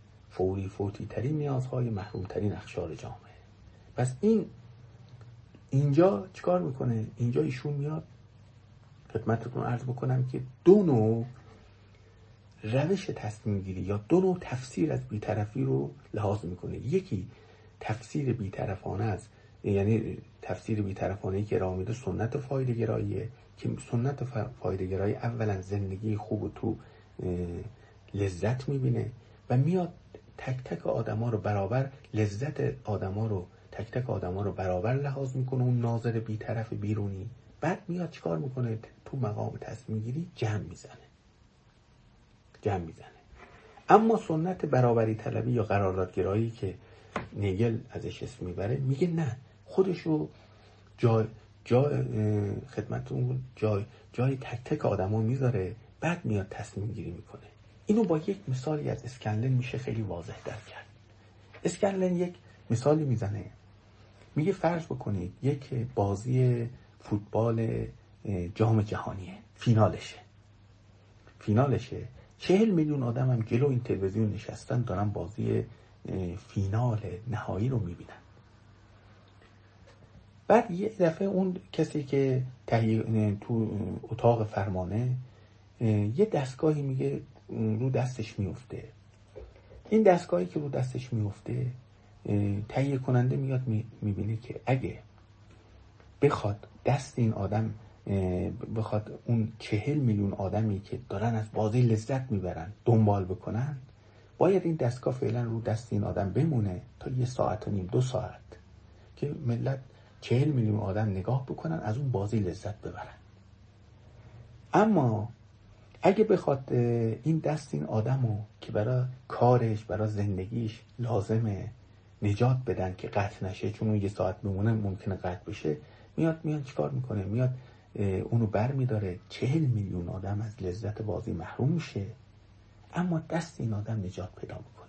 فوری فوتی ترین نیازهای محروم ترین اقشار جامعه. پس این اینجا چیکار میکنه؟ اینجا ایشون میاد خدمتتون عرض بکنم که دو نوع روش تصمیم گیری یا دو نوع تفسیر از بی‌طرفی رو لحاظ میکنه. یکی تفسیر بی‌طرفانه است، یعنی تفسیر بی‌طرفانه‌ای که راه میده سنت فایده گراییه که سنت فایده گرایی اولا زندگی خوب و تو لذت میبینه و میاد تک تک آدما رو برابر لذت آدما رو تک تک آدما رو برابر لحاظ میکنه، اون ناظر بی‌طرف بیرونی. بعد میاد چیکار میکنه؟ تو مقام تصمیم گیری جمع میزنه جمع میزنه اما سنت برابری طلبی یا قراردادگرایی که نیگل ازش اسم میبره میگه نه، خودشو جای جای خدمتتون جای جای تک تک آدما میذاره، بعد میاد تصمیم گیری میکنه. اینو با یک مثالی از اسکنلن میشه خیلی واضح درک کرد. اسکنلن یک مثالی میزنه، میگه فرض بکنید یک بازی فوتبال جام جهانیه، فینالشه فینالشه چهل میلیون آدم هم جلو این تلویزیون نشستن دارن بازی فینال نهایی رو میبینن. بعد یه دفعه اون کسی که تهیه تو اتاق فرمانه یه دستگاهی میگه رو دستش میفته. این دستگاهی که رو دستش میفته تهیه کننده میاد میبینه که اگه بخواد دست این آدم بخواد اون چهل میلیون آدمی که دارن از بازی لذت میبرن دنبال بکنن، باید این دستگاه فعلا رو دست این آدم بمونه تا یه ساعت و نیم دو ساعت که ملت چهل میلیون آدم نگاه بکنن از اون بازی لذت ببرن. اما اگه بخواد این دست این آدمو که برای کارش برای زندگیش لازمه نجات بدن که قطع نشه، چون اون یه ساعت بمونه ممکنه قطع بشه، میاد میاد چیکار میکنه؟ میاد اونو بر میداره، چهل میلیون آدم از لذت بازی محروم میشه اما دست این آدم نجات پیدا میکنه.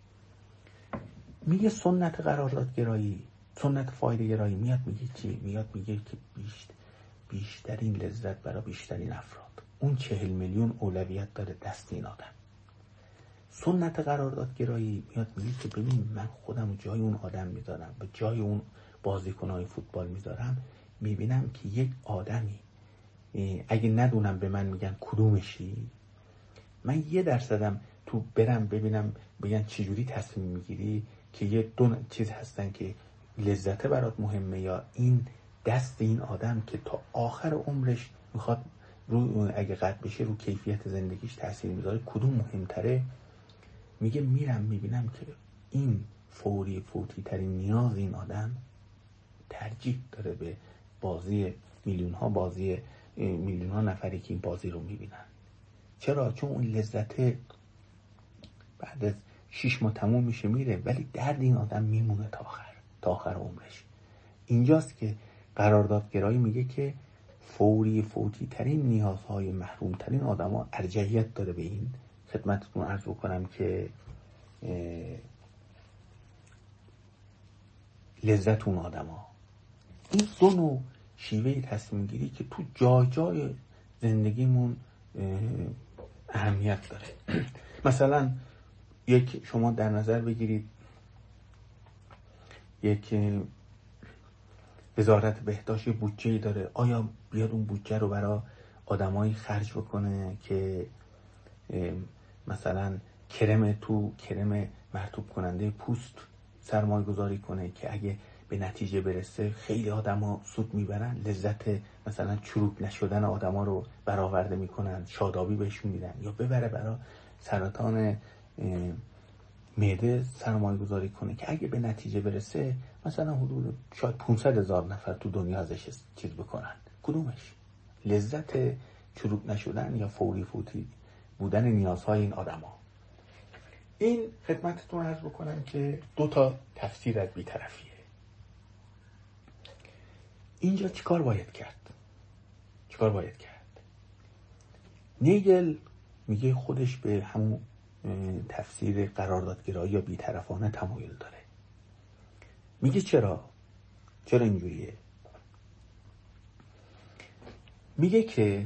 میگه سنت قراردادگرایی، سنت فایده گرایی میاد میگه چی؟ میاد میگه که بیشتر بیشترین لذت برای بیشترین افراد، اون چهل میلیون اولویت داره دست این آدم. سنت قراردادگرایی میاد میگه که ببین من خودم جای اون آدم میذارم و جای اون بازیکنای فوتبال میذارم، میبینم که یک آدمی اگه ندونم به من میگن کدومشی، من یه درصدم تو برم ببینم بگن چجوری تصمیم میگیری که یه دو چیز هستن که لذت برات مهمه یا این دست این آدم که تا آخر عمرش میخواد رو اگه قطع بشه رو کیفیت زندگیش تاثیر میذاره، کدوم مهمتره؟ میگه میرم میبینم که این فوری فوتی ترین نیاز این آدم ترجیح داره به بازی میلیون ها بازی میلیون ها نفری که این بازی رو میبینن. چرا؟ چون اون لذت بعد از شیش ماه تموم میشه میره، ولی درد این آدم میمونه تا آخر تا آخر عمرش. اینجاست که قراردادگرایی میگه که فوری فوتی ترین نیازهای محروم ترین آدم ها ارجحیت داره به این. خدمتتون عرض بکنم که لذت اون آدم ها. این دو نوع شیوه تصمیم گیری که تو جای جای زندگیمون اهمیت داره. مثلا یک شما در نظر بگیرید یک وزارت بهداشت بودجه‌ای داره، آیا بیاد اون بودجه رو برای آدمایی خرج بکنه که مثلا کرم تو کرم مرطوب کننده پوست سرمایه گذاری کنه که اگه به نتیجه برسه خیلی آدما سود میبرن، لذت مثلا چروک نشدن آدما رو برآورده میکنن، شادابی بهشون میدن، یا ببره برای سرطان معده سرمایه گذاری کنه که اگه به نتیجه برسه مثلا حدود شاید پانصد هزار نفر تو دنیا ازش چیز بکنن. کدومش؟ لذت چروک نشدن یا فوری فوتی بودن نیازهای این آدما؟ این خدمتتون عرض بکنم که دو تا تفسیر از بی‌طرفیه. اینجا چیکار باید کرد؟ چیکار باید کرد؟ نیگل میگه خودش به همون تفسیر قراردادگرایی یا بی‌طرفانه تمایل داره. میگه چرا؟ چرا اینجوریه؟ میگه که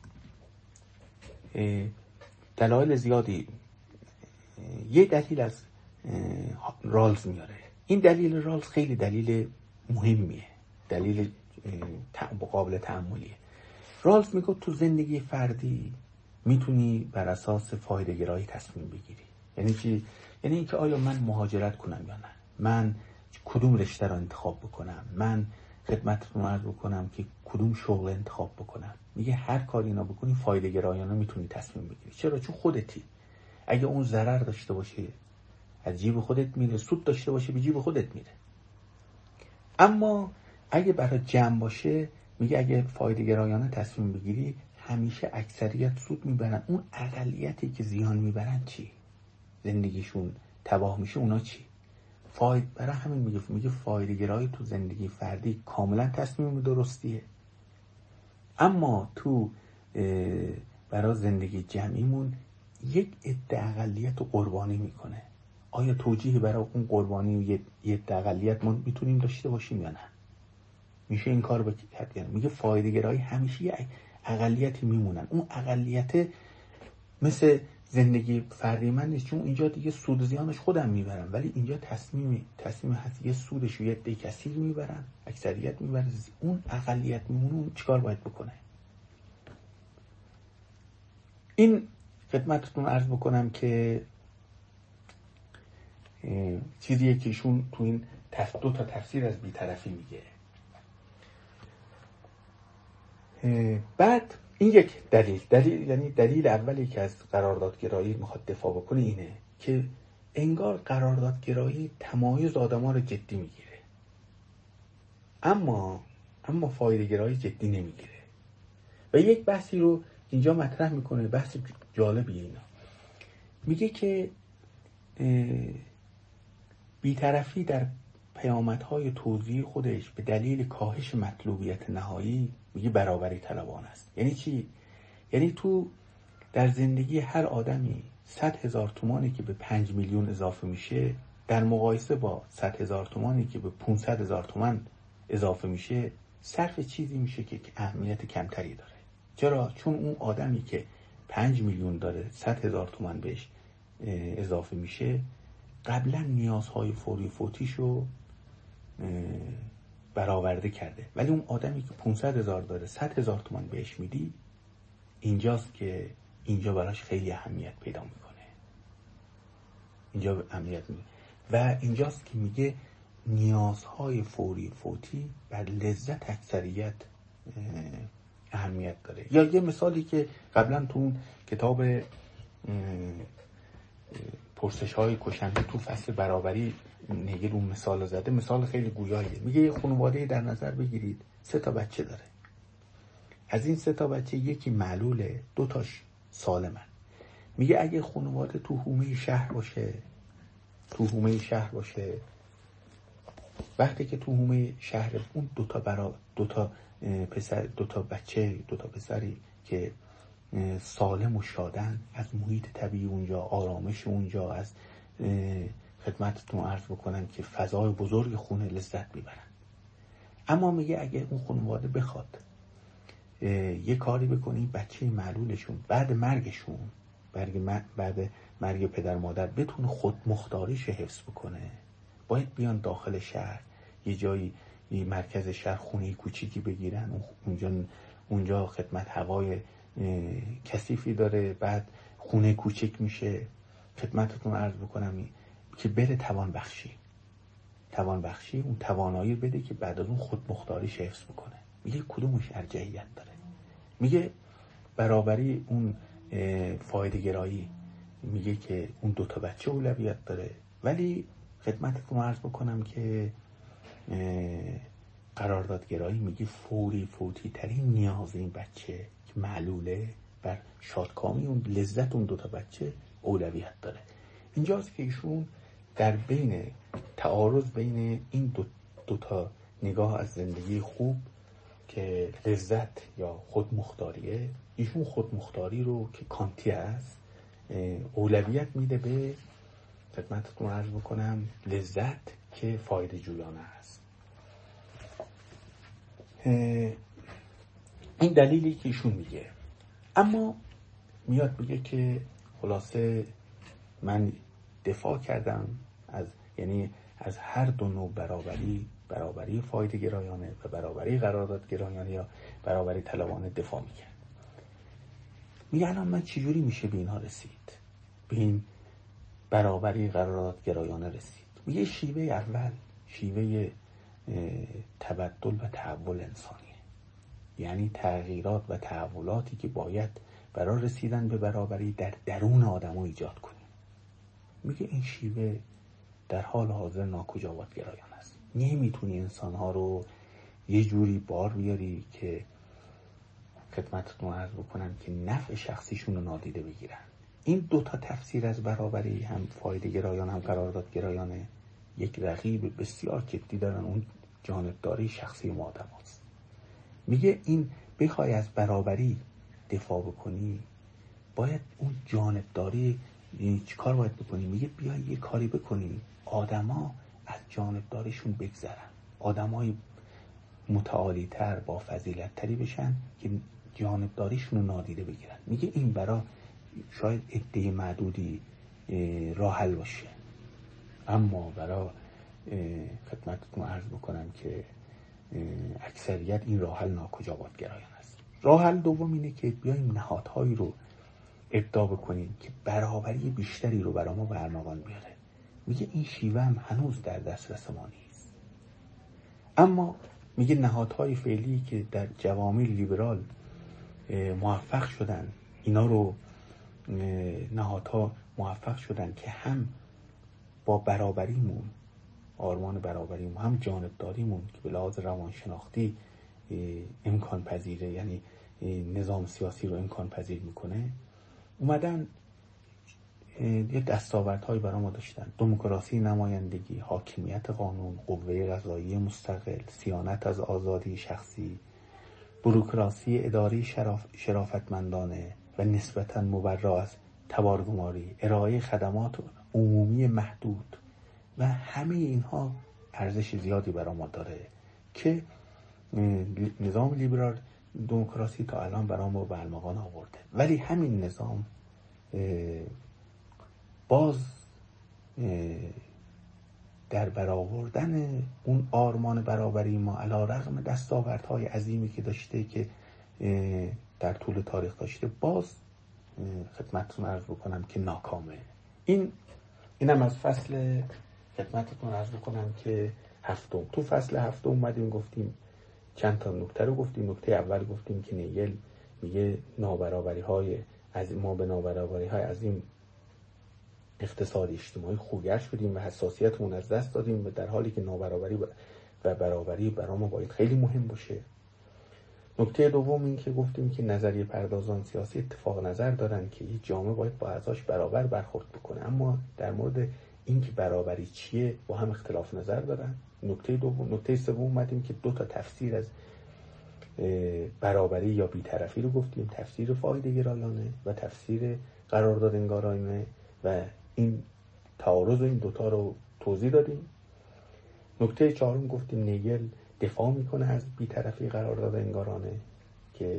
دلایل زیادی، یه دلیل از رالز میاره. این دلیل رالز خیلی دلیل مهمیه. دلیل قابل تأملیه. رالز میگه تو زندگی فردی میتونی بر اساس فایده گرایی تصمیم بگیری. یعنی چی؟ یعنی اینکه آیا من مهاجرت کنم یا نه، من کدوم رشته رو انتخاب بکنم، من خدمتتون عرض بکنم که کدوم شغل انتخاب بکنم. میگه هر کاری اینا بکنی فایده گرایانه میتونی تصمیم بگیری. چرا؟ چون خودتی. اگه اون ضرر داشته باشه از جیب خودت میره، سود داشته باشه به جیب خودت میره. اما اگه برای جمع باشه، میگه اگه فایده گرایانه تصمیم بگیری همیشه اکثریت سود میبرن، اون اقلیتی که زیان میبرن چی؟ زندگیشون تباه میشه، اونا چی؟ فاید برای همین میگه میگه فایده گرایی تو زندگی فردی کاملا تصمیم درستیه، اما تو برای زندگی جمعیمون یک عده اقلیت رو قربانی میکنه. آیا توجیهی برای اون قربانی و یک عده اقلیت ما میتونیم داشته باشیم یا نه؟ میشه این کار بکنیم. میگه فایده گرایی همیشه یه اقلیتی میمونن، اون اقلیت مثل زندگی فردی من نیست، چون اینجا دیگه سود زیانش خودم میبرم، ولی اینجا تصمیم تصمیم هست یه سودش یه عده کثیر میبرن، اکثریت میبرن، اون اقلیت میمونه. اون چیکار باید بکنه؟ این خدمتتون عرض بکنم که چیزیه که ایشون تو این دو تا تفسیر از بی‌طرفی میگه. بعد این یک دلیل دلیل یعنی دلیل اولی که از قراردادگرایی میخواد دفاع بکنه اینه که انگار قراردادگرایی تمایز آدما رو جدی میگیره، اما اما فایده گرایی جدی نمیگیره. و یک بحثی رو اینجا مطرح میکنه، بحث جالبیه اینا. میگه که بی‌طرفی در پیامدهای توزیعی خودش به دلیل کاهش مطلوبیت نهایی میگه برابری طلبانه است. یعنی چی؟ یعنی تو در زندگی هر آدمی صد هزار تومانی که به پنج میلیون اضافه میشه در مقایسه با صد هزار تومانی که به پانصد هزار تومان اضافه میشه صرف چیزی میشه که اهمیت کمتری داره. چرا؟ چون اون آدمی که پنج میلیون داره صد هزار تومان بهش اضافه میشه قبلا نیازهای فوری فوتیشو برآورده کرده، ولی اون آدمی که پانصد هزار داره صد هزار تومان بهش میدی، اینجاست که اینجا براش خیلی اهمیت پیدا میکنه. اینجا اهمیت میکنه و اینجاست که میگه نیازهای فوری فوتی بر لذت اکثریت اهمیت داره. یا یه مثالی که قبلا تو اون کتاب پرسش های کشنده تو فصل برابری نگل اون مثال زده، مثال خیلی گویاییه. میگه یه خانواده در نظر بگیرید سه تا بچه داره، از این سه تا بچه یکی معلوله، دو تاش سالمن. میگه اگه خانواده تو حومه شهر باشه تو حومه شهر باشه وقتی که تو حومه شهر اون دو تا برا دو تا پسر دو تا بچه دو تا پسری که سالم و شادن از محیط طبیعی اونجا، آرامش اونجا، از خدمتتون عرض بکنم که فضای بزرگ خونه لذت میبرن. اما میگه اگه اون خانواده بخواد یه کاری بکنی بچه معلولشون بعد مرگشون بعد مرگ پدر مادر بتونه خود مختاریش حفظ بکنه، باید بیان داخل شهر یه جایی یه مرکز شهر خونه کوچیکی بگیرن، اونجا اونجا خدمت هوای کثیفی داره، بعد خونه کوچیک میشه. خدمتتون عرض بکنم که بره توان بخشی توان بخشی اون توانایی بده که بعد از اون خود مختاریش حفظ بکنه. میگه کدومش ارجحیت داره؟ میگه برابری اون فایده گرایی میگه که اون دوتا بچه اولویت داره، ولی خدمتتون عرض بکنم که قراردادگرایی میگه فوری فوتی ترین نیاز این بچه که معلوله بر شادکامی اون لذت اون دوتا بچه اولویت داره. اینجاست که ایشون در بین تعارض بین این دو دوتا نگاه از زندگی خوب که لذت یا خودمختاریه، ایشون خودمختاری رو که کانتی است اولویت میده به خدمتتون عرض بکنم لذت که فایده جویانه است. این دلیلی که ایشون میگه. اما میاد میگه که خلاصه من دفاع کردم از یعنی از هر دو نوع برابری برابری فایده گرایانه و برابری قرارداد گرایانه یا برابری طلبانه دفاع میکرد. میگه الان من چجوری میشه به اینها رسید، به این برابری قرارداد گرایانه رسید؟ میگه شیوه اول شیوه تبدل و تحول انسانیه، یعنی تغییرات و تحولاتی که باید برای رسیدن به برابری در درون آدم ها ایجاد کنیم. میگه این شیوه در حال حاضر ناکجاوت گرایان است. نمیتونی انسانها رو یه جوری بار بیاری که خدمتتون عرض بکنم که نفع شخصیشون رو نادیده بگیرن. این دوتا تفسیر از برابری، هم فایده گرایان هم قرارداد گرایانه، یک رقیب بسیار جدی دارن، اون جانبداری شخصی ما آدم هست. میگه این بخوای از برابری دفاع بکنی باید اون جانبداری چی کار باید بکنی؟ میگه بیای یه کاری بکنی آدما از جانبداریشون بگذرن، آدمای متعالی تر با فضیلت تری بشن که جانبداریشون رو نادیده بگیرن. میگه این برای شاید عده معدودی راه حل باشه، اما برای خدمتتون عرض بکنم که اکثریت این راه حل ناکجاوت گرایان است. راه حل دوم اینه که بیایم نهادهایی رو ابداع بکنیم که برابری بیشتری رو برای ما به ارمغان بیاره. میگه این شیوه هم هنوز در دسترس ما نیست، اما میگه نهادهای فعلی که در جوامع لیبرال موفق شدن، اینا رو نهادها موفق شدن که هم با برابریمون، آرمان برابریمون، هم جانبداریمون که به لحاظ روانشناختی امکان پذیره، یعنی نظام سیاسی رو امکان پذیر میکنه، اومدن یه دستاوردهایی برای ما داشتن: دموکراسی نمایندگی، حاکمیت قانون، قوه قضاییه مستقل، صیانت از آزادی شخصی، بوروکراسی اداری شراف شرافتمندانه و نسبتاً مبرا از تبارگماری، ارائه خدمات عمومی محدود و همه اینها ارزش زیادی برای ما داره که نظام لیبرال دموکراسی تا الان برای ما به ارمغان آورده. ولی همین نظام باز در برآوردن اون آرمان برابری ما علی رغم دستاوردهای عظیمی که داشته، که در طول تاریخ داشته، باز خدمتتون عرض بکنم که ناکامه. این اینم از فصل خدمتتون عرض بکنم که هفتم. تو فصل هفتم اومدیم گفتیم چند تا نکته رو گفتیم. نکته اول گفتیم که نیگل میگه نابرابری های از ما به نابرابری های عظیم اقتصادی اجتماعی خوگر شدیم و حساسیتمون از دست دادیم، و در حالی که نابرابری و برابری برای ما باید خیلی مهم باشه. نکته دوم این که گفتیم که نظریه پردازان سیاسی اتفاق نظر دارن که یک جامعه باید با اعضاش برابر برخورد بکنه، اما در مورد این که برابری چیه با هم اختلاف نظر دارن. نکته دوم نکته سوم اومدیم که دو تا تفسیر از برابری یا بی‌طرفی رو گفتیم: تفسیر فایده گرایانه و تفسیر قرارداد انگارانه، و این تعارض این دوتا رو توضیح دادیم. نکته چهارم گفتیم نیگل دفاع میکنه از بی‌طرفی قرارداد انگارانه که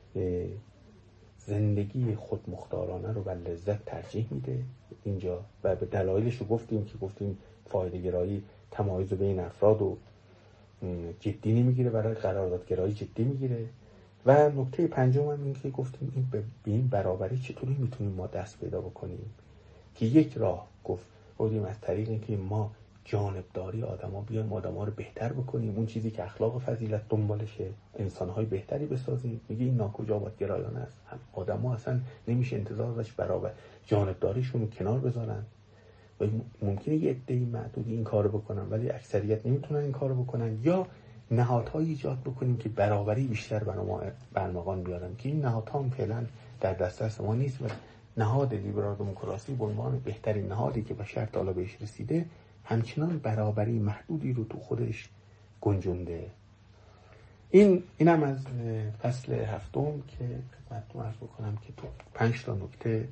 زندگی خودمختارانه رو بر لذت ترجیح میده اینجا، و به دلایلش رو گفتیم که گفتیم فایده گرایی تمایز بین افراد رو جدی نمیگیره، برای قرارداد گرایی جدی میگیره. و نکته پنجم هم این که گفتیم این به این برابری چطوری میتونیم ما دست پیدا بکنیم، که یک راه گفت بودیم از طریق اینکه ما جانبداری آدما بیایم آدما رو بهتر بکنیم، اون چیزی که اخلاق و فضیلت دنبالشه، انسان‌های بهتری بسازیم. میگه این ناکجاوت گرایانه است. هم آدما اصلا نمیشه انتظار داشت برابر جانبداریشون رو کنار بذارن، و ممکنه یه عده معدودی این کارو بکنن ولی اکثریت نمیتونن این کارو بکنن، یا نهادهایی ایجاد بکنیم که برابری بیشتر برای ما برمغان بیارن، که این نهادها هم فعلا در دسترس ما نیست. و نهاد لیبرال دموکراسی به عنوان بهترین نهادی که بشر تا حالا بهش رسیده همچنان برابری محدودی رو تو خودش گنجونده. این اینم از فصل هفتم که خدمتتون عرض بکنم که تو پنج تا نکته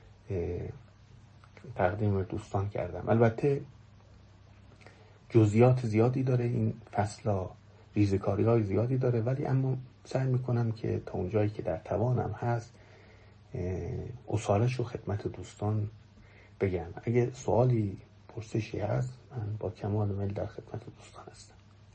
تقدیم دوستان کردم. البته جزئیات زیادی داره این فصل، ریزکاری های زیادی داره، ولی اما سعی میکنم که تا اونجایی که در توانم هست اصالش رو خدمت دوستان بگم. اگه سوالی پرسشی هست من با کمال میل در خدمت دوستان هستم.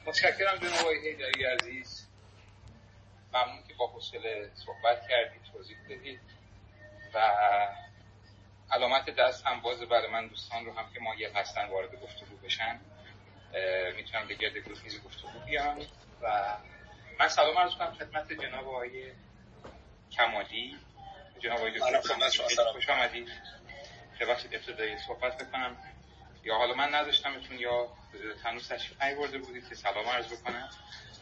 متشکرم جناب آقای حیدری عزیز، ممنون که با حوصله صحبت کردید، توضیح دادید و علامت دست هم باز برای من دوستان رو هم که ما یه هستن وارد گفتگو بشن میتونم به گرد میز گفتگو بیام. و من سلام عرض کنم خدمت جناب آقای کمالی. جناب آقای دکتر کمالی خوش آمدید. ببخشید ابتدایی صحبت بکنم یا حالا من نداشتمتون یا هنوز تشریف نیاورده بودید که سلام عرض بکنم.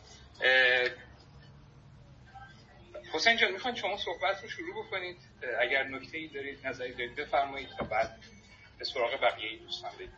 حسین جان میخواین شما صحبت رو شروع بکنید، اگر نکته‌ای دارید نظری دارید بفرمایید تا بعد به سراغ بقیه دوستان بریم.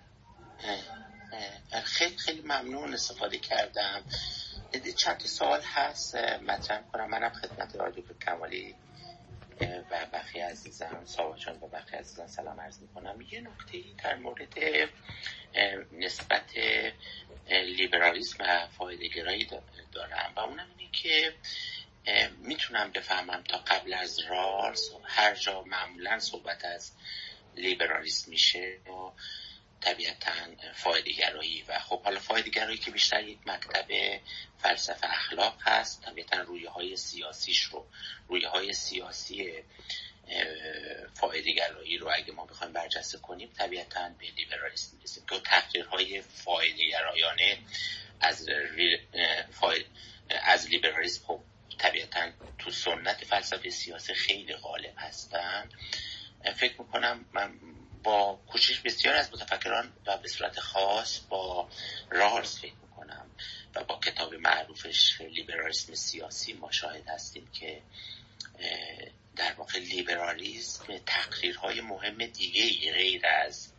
خیلی خیلی ممنون استفاده کردم. چند سوال هست مطرح کنم. منم خدمت آقای دکتر کمالی و بقیه عزیزان ساواچان و بقیه عزیزان سلام عرض میکنم. یه نکته‌ای در مورد نسبت لیبرالیسم و فایده‌گرایی دارم و اونم اینه که میتونم بفهمم تا قبل از رالز هر جا معمولا صحبت از لیبرالیسم میشه و طبیعتاً فایده‌گرایی و خب حالا فایده‌گرایی که بیشتر یک مکتب فلسفه اخلاق هست، طبیعتاً رویه‌های سیاسیش رو رویه‌های سیاسی فایده‌گرایی رو اگه ما بخوایم برجسته کنیم طبیعتاً به لیبرالیسم میرسیم که تحقیرهای فایده‌گرایانه از فاید... از لیبرالیسم خب طبیعتاً تو سنت فلسفه سیاسی خیلی غالب هستن. فکر میکنم من با کوشش بسیار از متفکران و به صورت خاص با رالز فکر میکنم و با کتاب معروفش لیبرالیسم سیاسی ما شاهد هستیم که در واقع لیبرالیسم تقریرهای مهم دیگه غیر از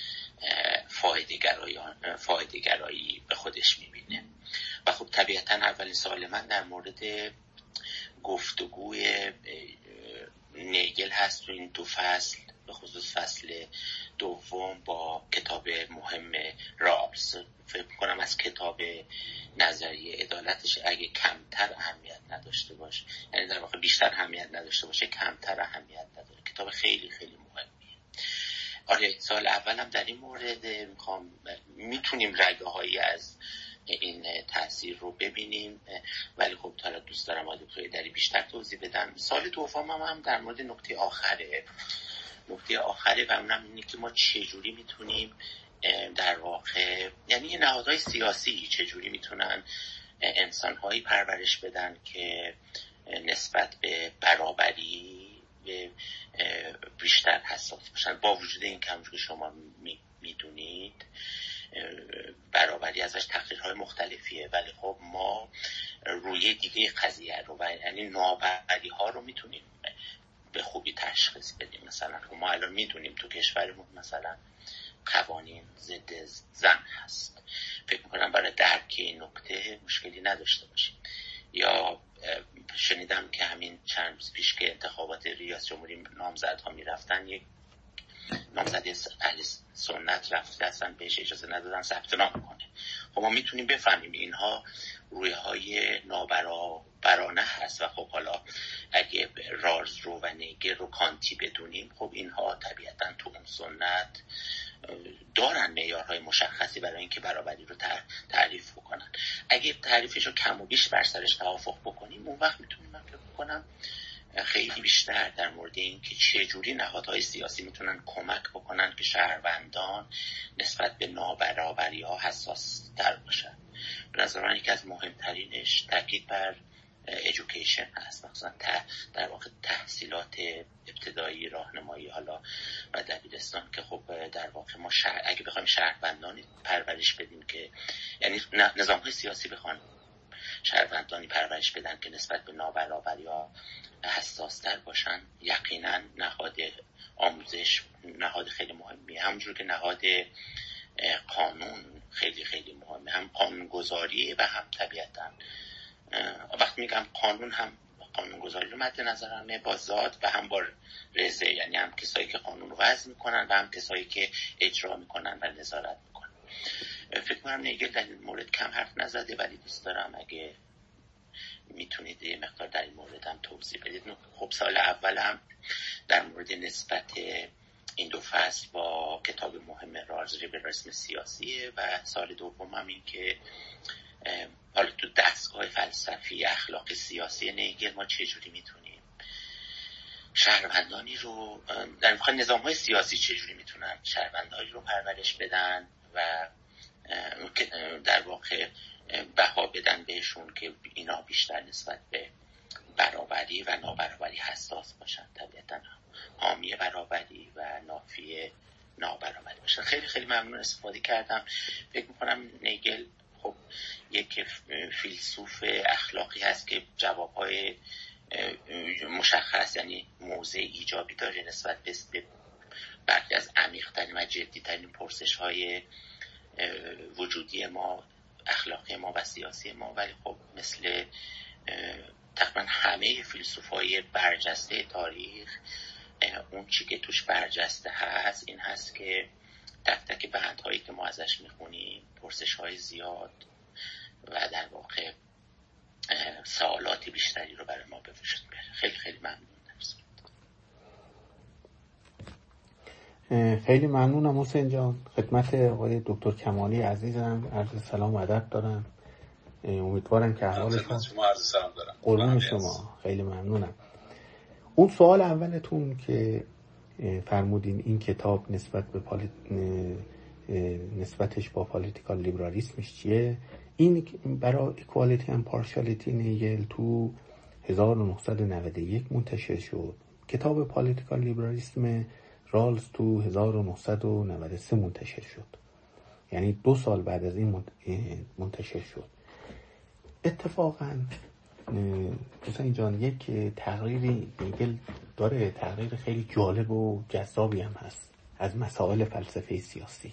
فایده‌گرایی به خودش میبینه. و خب طبیعتاً اولین سوال من در مورد گفتگوی نیگل هست تو این دو فصل، به خصوص فصل دوم با کتاب مهم رالز. فکر کنم از کتاب نظریه عدالتش اگه کمتر اهمیت نداشته باشه، یعنی در واقع بیشتر اهمیت نداشته باشه کمتر اهمیت نداره. کتاب خیلی خیلی مهمیه. آره سال اولم در این مورد میخوام میتونیم رگه هایی از این تاثیر رو ببینیم، ولی خب حالا دوست دارم آقای دکتر حیدری بیشتر توضیح بدم. سال دوم هم, هم در مورد نکته آخره نکته آخره و اونم اینه که ما چجوری میتونیم در واقع یعنی نهادهای سیاسی چجوری میتونن انسانهایی پرورش بدن که نسبت به برابری به بیشتر حساس باشن، با وجود این که همونجور که شما میدونید برابری ازش تقریرهای مختلفیه، ولی خب ما روی دیگه قضیه رو و یعنی نابرابری ها رو میتونیم به خوبی تشخیص بدیم. مثلا ما الان میدونیم تو کشورمون مثلا قوانین ضد زن هست، فکر میکنم برای درک این نکته مشکلی نداشته باشیم. یا شنیدم که همین چند روز پیش که انتخابات ریاست جمهوری نامزدها میرفتن یک نامزد اهل سنت رفته اصلا بهش اجازه ندادن ثبت نام کنه. خب ما میتونیم بفهمیم اینها رویهای نابرابرانه هست و خب حالا اگه رالز رو و نیگل رو کانتی بدونیم خب اینها طبیعتاً تو اون سنت دارن معیارهای مشخصی برای اینکه برابری رو تعریف بکنن. اگه تعریفش رو کم و بیش بر سرش توافق بکنیم اون وقت میتونیم من فکر بکنم خیلی بیشتر در مورد این که چه جوری نهادهای سیاسی میتونن کمک بکنن که شهروندان نسبت به نابرابری ها حساس تر باشن. به نظر من یکی از مهمترینش تاکید بر ایژوکیشن هست، مثلا در واقع تحصیلات ابتدایی راهنمایی حالا و دبیرستان که خب در واقع ما شهر اگه بخوایم شهروندانی پرورش بدیم که یعنی نظام‌های سیاسی بخوان شهروندانی پرورش بدن که نسبت به نابرابری ها حساس تر باشن، یقینا نهاد آموزش نهاد خیلی مهمیه. همونجور که نهاد قانون خیلی خیلی مهمه، هم قانون گذاری و هم طبیعتا وقتی میگم قانون هم قانون گذاری رو مد نظرمه با ذات و هم با رضا، یعنی هم کسایی که قانون رو وضع میکنن و هم کسایی که اجرا میکنن و نظارت میکنن. فکر کنم نیگل در این مورد کم حرف نزده، ولی دوست دارم اگه میتونید یه مقدار در این مورد هم توضیح بدید. خب سال اولم در مورد نسبت این دو فصل با کتاب مهم رالز لیبرالیسم سیاسیه و سال دوم هم این که منفی اخلاق سیاسی نیگل ما چجوری میتونیم شهروندانی رو در واقع نظام‌های سیاسی چجوری میتونن شهروندانی رو پرورش بدن و در واقع بها بدن بهشون که اینا بیشتر نسبت به برابری و نابرابری حساس باشن، طبیعتاً حامی برابری و نافی نابرابری باشن. خیلی خیلی ممنون، استفاده کردم. فکر میکنم نیگل خب یک فیلسوف اخلاقی هست که جوابهای مشخص، یعنی موضع ایجابی داره نسبت به برخی از عمیق‌ترین و جدی‌ترین پرسش‌های وجودی ما، اخلاقی ما و سیاسی ما. ولی خب مثل تقریبا همه فیلسوفای برجسته تاریخ، اون چی که توش برجسته هست این هست که تک تک بندهایی که ما ازش میخونیم پرسش‌های زیاد و در واقع سوالاتی بیشتری رو برای ما به وجود میاره. خیلی خیلی ممنون. خیلی ممنونم حسین جان. خدمت آقای دکتر کمالی عزیزم عرض سلام و ادب دارم. امیدوارم که احوالشون شما عرض سلام دارم. قربون شما. خیلی ممنونم. اون سوال اولتون که فرمودین این کتاب نسبت به پالیت... نسبتش با پالیتیکال لیبرالیسمش چیه، این برای اکوالیتی اند پارشالیتی نیگل تو هزار و نهصد و نود و یک منتشر شد. کتاب پالیتیکال لیبرالیسم رالز تو هزار و نهصد و نود و سه منتشر شد، یعنی دو سال بعد از این منتشر شد. اتفاقاً حسین جان یک تقریری نیگل داره، تقریر خیلی جالب و جذابی هم هست از مسائل فلسفه سیاسی.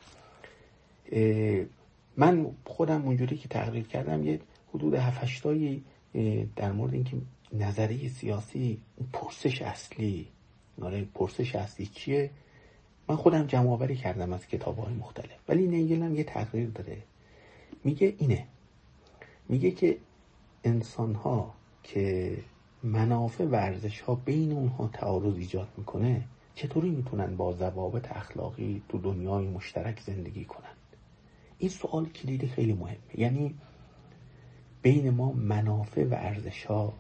من خودم اونجوری که تقریر کردم یه حدود هفت هشت تایی در مورد اینکه نظریه سیاسی پرسش اصلی ناره پرسش اصلی چیه من خودم جمع آوری کردم از کتاب‌های مختلف. ولی نیگل هم یه تقریر داره، میگه اینه، میگه که انسان‌ها که منافع و ارزش‌ها بین اونها تعارض ایجاد میکنه چطوری میتونن با ضوابط اخلاقی تو دنیای مشترک زندگی کنن؟ این سوال کلیدی خیلی مهمه. یعنی بین ما منافع و ارزش‌ها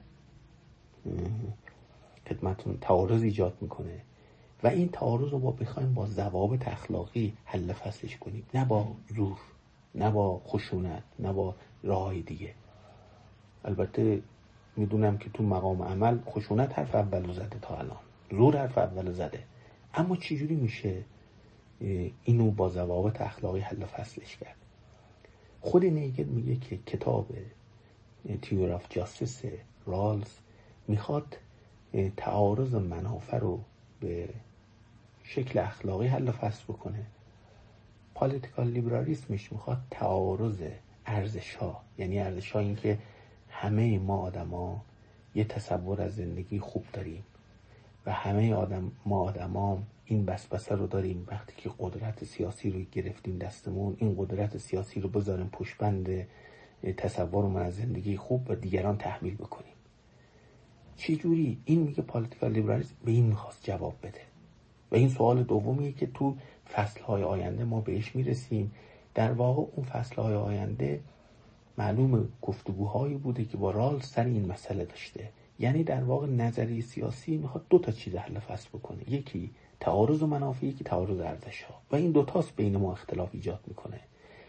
خدمتون تعارض ایجاد میکنه و این تعارض رو با بخوایم با ضوابط اخلاقی حل فصلش کنیم، نه با زور، نه با خشونت، نه با راه‌های دیگه. البته میدونم که تو مقام عمل خشونت حرف اولو زده، تا الان زور حرف اولو زده، اما چجوری میشه اینو با ضوابط اخلاقی حل فصلش کرد؟ خود نیگل میگه که کتاب تیوری آف جاستیس رالز میخواد تعارض منافع رو به شکل اخلاقی حل فصل بکنه. پالیتیکال لیبرالیسمش میخواد تعارض ارزش‌ها، یعنی ارزش‌ها این که همه ما آدما یه تصور از زندگی خوب داریم و همه آدم ما آدما این بسبسه رو داریم وقتی که قدرت سیاسی رو گرفتیم دستمون، این قدرت سیاسی رو بذاریم پشتبند تصورمون از زندگی خوب و دیگران تحمیل بکنیم. چی جوری؟ این میگه پالیتیکال لیبرالیسم به این میخواست جواب بده و این سوال دومیه که تو فصلهای آینده ما بهش میرسیم. در واقع اون فصلهای آینده معلومه گفتگوهایی بوده که با رالز سر این مسئله داشته. یعنی در واقع نظریه سیاسی میخواد دو تا چیز حل فصل بکنه، یکی تعارض و منافع، یکی تعارض ارزش‌ها، و این دو تاست بین ما اختلاف ایجاد میکنه.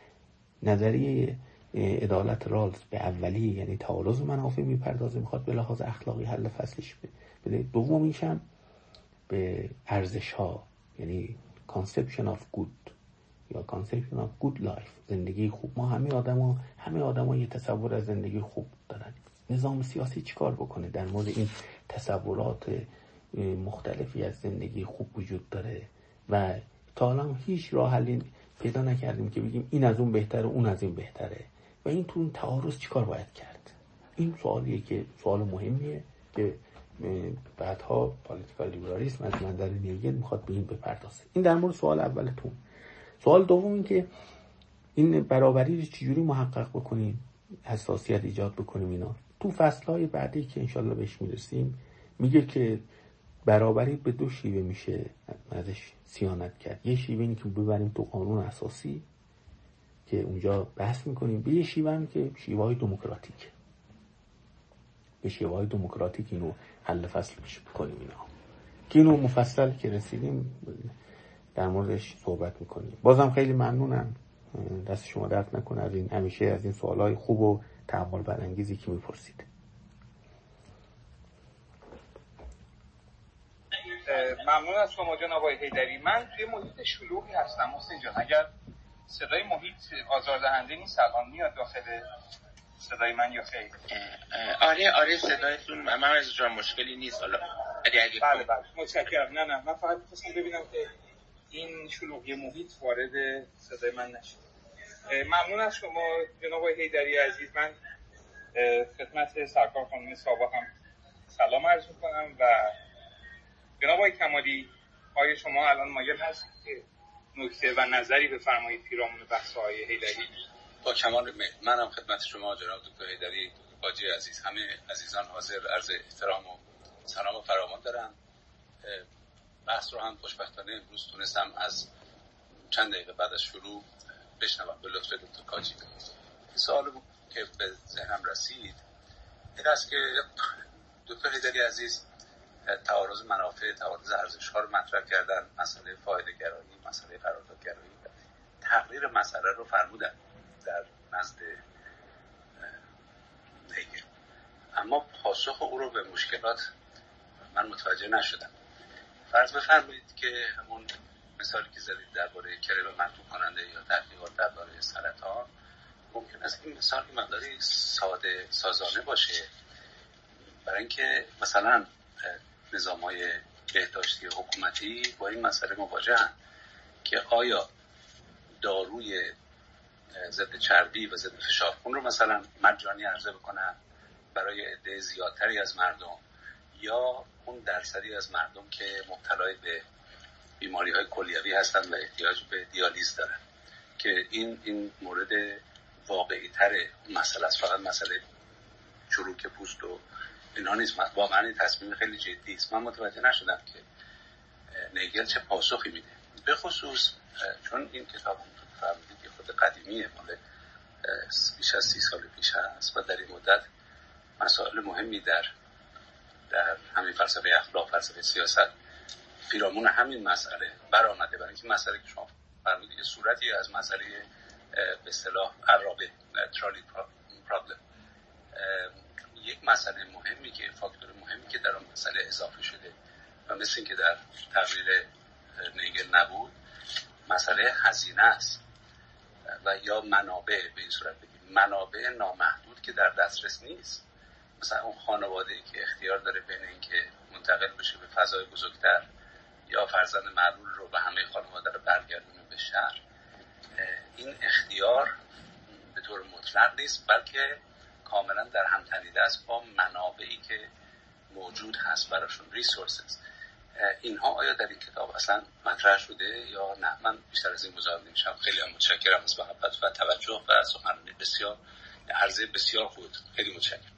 نظریه عدالت رالز به اولی یعنی تعارض و منافع میپردازه، میخواد به لحاظ اخلاقی حل فصلش بده. دومیش هم به ارزش‌ها یعنی conception of good یا conception of good life، زندگی خوب. ما همه آدما همه آدما یه تصور از زندگی خوب دارن. نظام سیاسی چیکار بکنه در مورد این تصورات مختلفی از زندگی خوب وجود داره و تا الان هیچ راه حلی پیدا نکردیم که بگیم این از اون بهتره اون از این بهتره و این تو اون تعارض چیکار باید کرد؟ این سوالیه که سوال مهمیه که بعدها پالیتیکال لیبرالیسم از منظر نیگل میخواد به این بپردازه. این در مورد سوال اولتون. سوال دوم این که این برابری رو چجوری محقق بکنیم، حساسیت ایجاد بکنیم. اینا تو فصلهای بعدی که انشالله بهش میرسیم میگه که برابری به دو شیوه میشه ازش صیانت کرد. یه شیوه این که ببریم تو قانون اساسی که اونجا بحث میکنیم، به یه شیوه هم که شیوه های دموکراتیک. به شیوه‌های دموکراتیک اینو حل فصل کنیم. اینا که اینو مفصل که رسیدیم در موردش صحبت میکنیم. بازم خیلی ممنونم، دست شما درد نکنه از این همیشه از این سوالای خوب و تأمل برانگیزی که میپرسید. ممنون از شما جناب آقای حیدری. من توی محیط شلوغی هستم حسین جان، اگر صدای محیط آزاردهنده نیست الان میاد داخل صدای من یا خیر؟ آره آره صدایتون من از جان مشکلی نیست. حالا بله بله متشکرم. نه نه من فقط می‌خواستم ببینم که این شلوغی محیط وارد صدای من نشه. ممنون از شما جناب آقای حیدری عزیز. من خدمت سرکار خانم سابا هم سلام عرض می‌کنم و جناب آقای کمالی، آیا شما الان مایل هستید که نکته و نظری بفرمایید پیرامون بحث آقای حیدری؟ با کمال میل. منم خدمت شما جناب دکتر حیدری، دکتر باجی عزیز، همه عزیزان حاضر عرض احترام و سلام و فراوان دارم. بحث رو هم خوشبختانه امروز تونستم از چند دقیقه بعد از شروع بشنوم به لطف دکتر کاجی. سوال که به ذهنم رسید این است که دکتر حیدری عزیز تعارض منافع، تعارض ارزش‌ها رو مطرح کردن، مسئله فایده گرایی، مسئله قرارداد گرایی، تغییر مسئله رو فرمودن در نزد نیگل. اما پاسخ او رو به مشکلات من متوجه نشدم. فرض بفرمایید که همون مثالی که زدید درباره کرم منطوق کننده یا تحقیقات درباره سرطان، ممکن است این مثال که مقداری ساده سازانه باشه، برای اینکه مثلا نظام‌های بهداشتی حکومتی با این مسئله مواجهن که آیا داروی ضد چربی و ضد فشار خون رو مثلا مجانی عرضه بکنن برای عده زیادتری از مردم، یا اون درصدی از مردم که مبتلای به بیماری‌های کلیوی هستن و احتیاج به دیالیز دارن، که این این مورد واقعی‌تر مسئله است، فقط مسئله چروک پوست و اینا نیست. واقعا این تصمیم خیلی جدی است. من متوجه نشدم که نیگل چه پاسخی میده، به خصوص چون این کتاب فهمیدید که خود قدیمیه، مال بیش از سی سال پیش هست و در این مدت مسائل مهمی در در همین فلسفه اخلاق، فلسفه سیاست پیرامون همین مسئله برآمده. برای اینکه مسئله که شما فرمودید یه صورتی از مسئله به اصطلاح عرابه ترالی پرابلم، یک مسئله مهمی که فاکتور مهمی که در اون مسئله اضافه شده و مثل این که در تقریر نیگل نبود، مسئله هزینه است و یا منابع، به این صورت بگیم منابع نامحدود که در دسترس نیست. مثلا اون خانواده که اختیار داره بین این که منتقل بشه به فضای بزرگتر یا فرزند معلول رو به همه خانواده رو برگردونه به شهر، این اختیار به طور مطلق نیست، بلکه کاملا در هم تنیده است با منابعی که موجود هست براشون، ریسورسز. اینها آیا در این کتاب اصلا مطرح شده یا نه؟ من بیشتر از این مزاحم نمیشم. خیلی متشکرم از محبت و توجه و سخنرانی بسیار عرضه بسیار خوب. خیلی متشکرم.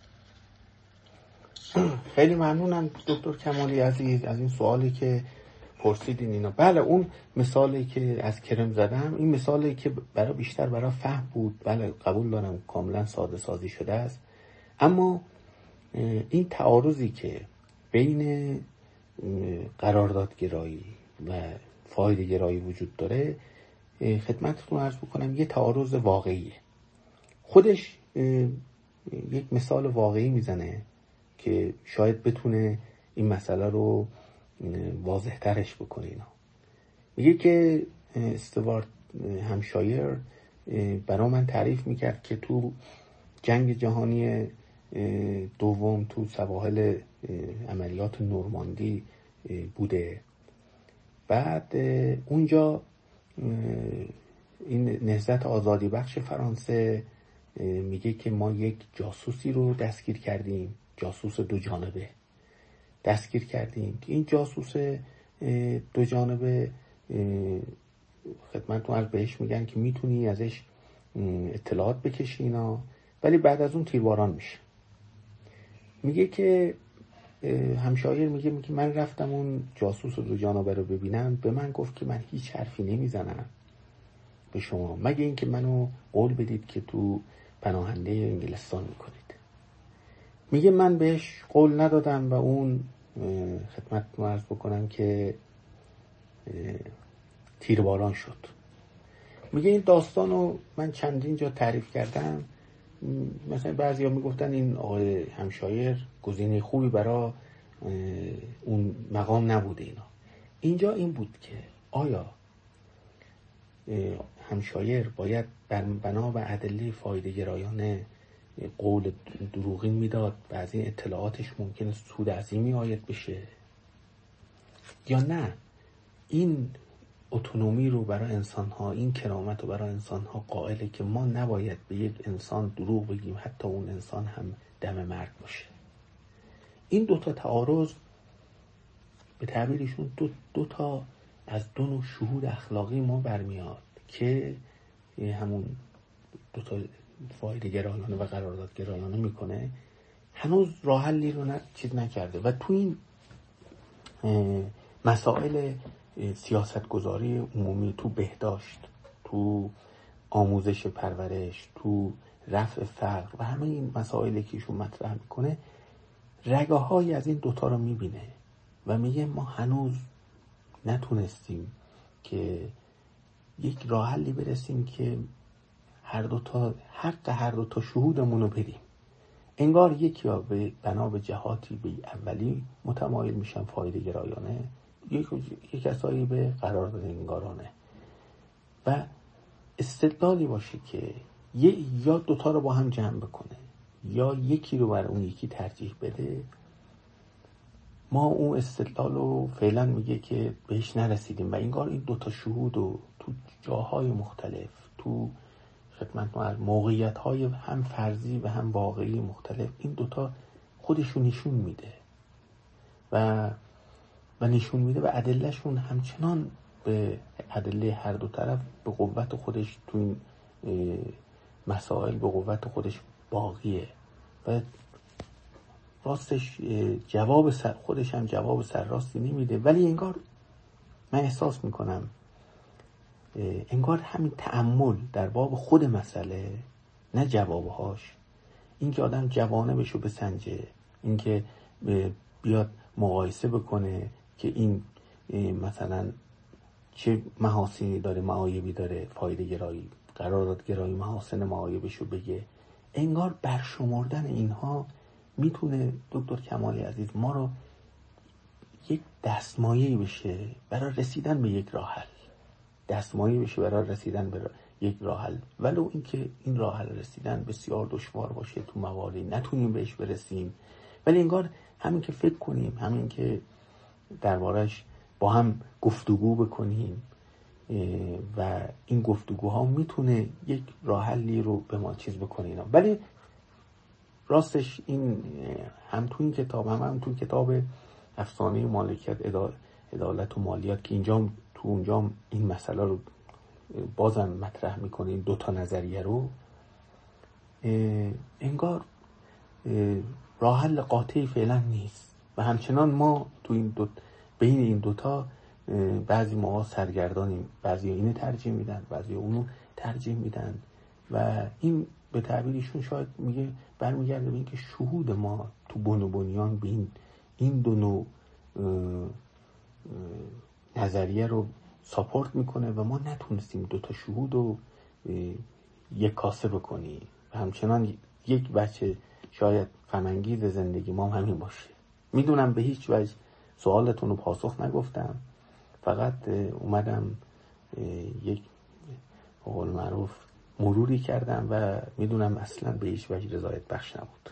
خیلی ممنونم دکتر کمالی عزیز از این سوالی که پرسیدین. اینا بله، اون مثالی که از کرم زدم این مثالی که برای بیشتر برای فهم بود. بله قبول دارم کاملا ساده سازی شده است، اما این تعارضی که بین قراردادگرایی و فایده گرایی وجود داره خدمتتون عرض بکنم یه تعارض واقعیه. خودش یک مثال واقعی میزنه که شاید بتونه این مسئله رو واضح ترش بکنه. اینا میگه که استوارت همشایر برای من تعریف میکرد که تو جنگ جهانی دوم تو سواحل عملیات نورماندی بوده. بعد اونجا این نهضت آزادی بخش فرانسه میگه که ما یک جاسوسی رو دستگیر کردیم، جاسوس دو جانبه دستگیر کردیم که این جاسوس دو جانبه خدمتتون عرض بهش میگن که میتونی ازش اطلاعات بکشی اینا، ولی بعد از اون تیرباران میشه. میگه که همشایر میگه میگه من رفتم اون جاسوس دو جانبه رو ببینم، به من گفت که من هیچ حرفی نمیزنم به شما مگه اینکه منو قول بدید که تو پناهنده انگلستان میکنید. میگه من بهش قول ندادم و اون خدمتتون عرض بکنم که تیرباران شد. میگه این داستان رو من چندین جا تعریف کردم. مثلا بعضی ها میگفتن این آقای همشایر گزینه خوبی برای اون مقام نبوده. اینا اینجا این بود که آیا همشایر باید بنا به ادله فایده گرایانه قول دروغین میداد و از این اطلاعاتش ممکنه سود عظیمی عاید بشه، یا نه این اتونومی رو برای انسان ها، این کرامت رو برای انسان ها قائله که ما نباید به یک انسان دروغ بگیم حتی اون انسان هم دم مرگ باشه. این دوتا تعارض به تعبیرشون دو, دو تا از دو نوع شهود اخلاقی ما برمیاد که همون دو تا فایده گرایانه و قرارداد گرایانه میکنه. هنوز راه حلی رو نه چیز نکرده و تو این مسائل سیاست گذاری عمومی، تو بهداشت، تو آموزش پرورش، تو رفع فقر و همه این مسائلی که ایشون مطرح میکنه رگه های از این دوتا رو میبینه و میگه ما هنوز نتونستیم که یک راه حلی برسیم که هر دوتا حق هر دوتا شهودمون رو بدیم. انگار یکی ها به بنا به جهاتی به اولی متمایل میشن فایده گرایانه، یک یک کسایی به قرارداد انگارانه و استدلالی باشه که یا دوتا رو با هم جمع بکنه یا یکی رو بر اون یکی ترجیح بده. ما اون استدلال رو فعلا میگه که بهش نرسیدیم و انگار این دوتا شهود رو تو جاهای مختلف، تو خدمت ما موقعیت های هم فرضی و هم واقعی مختلف، این دوتا خودشون نشون میده و و نشون میده و ادلهشون همچنان به ادله هر دو طرف به قوت خودش تو این مسائل به قوت خودش باقیه و راستش جواب سر خودش هم جواب سرراستی نمیده. ولی انگار من احساس میکنم انگار همین تأمل در باب خود مسئله، نه جوابهاش، این که آدم جوانه بشو بسنجه، این که بیاد مقایسه بکنه که این مثلا چه محاسنی داره، معایبی داره، فایده گرایی، قرارداد گرایی، محاسن معایبشو بگه، انگار برشمردن اینها میتونه دکتر کمالی عزیز ما رو یک دستمایه‌ای بشه برای رسیدن به یک راه حل، دستمایه‌ای بشه برای رسیدن به یک راه حل، ولو اینکه این راه حل رسیدن بسیار دشوار باشه، تو مواردی نتونیم بهش برسیم، ولی انگار همین که فکر کنیم، همین که دربارش با هم گفتگو بکنیم و این گفتگوها میتونه یک راه حلی رو به ما چیز بکنه اینا. ولی راستش این هم تو این کتاب هم هم تو کتاب افسانه مالکیت عدالت و مالیات که اینجا تو اونجا این مسئله رو بازم مطرح میکنه، این دوتا نظریه رو، انگار راه حل قاطعی فعلا نیست و همچنان ما تو این دو بین این دوتا بعضی ما سرگردانیم، بعضی اینو ترجیح میدن، بعضی اونو ترجیح میدن و این به تعبیرشون شاید میگه برمیگرده به این که شهود ما تو بن و بنیان به این این دو نوع نظریه رو ساپورت میکنه و ما نتونستیم دوتا شهود رو یک کاسه بکنیم و همچنان یک بچه شاید غم‌انگیز زندگی ما هم همین باشه. میدونم به هیچ وجه سوالتون رو پاسخ نگفتم، فقط اومدم یک به قول معروف مروری کردم و میدونم اصلا به هیچ وجه رضایت بخش نبود.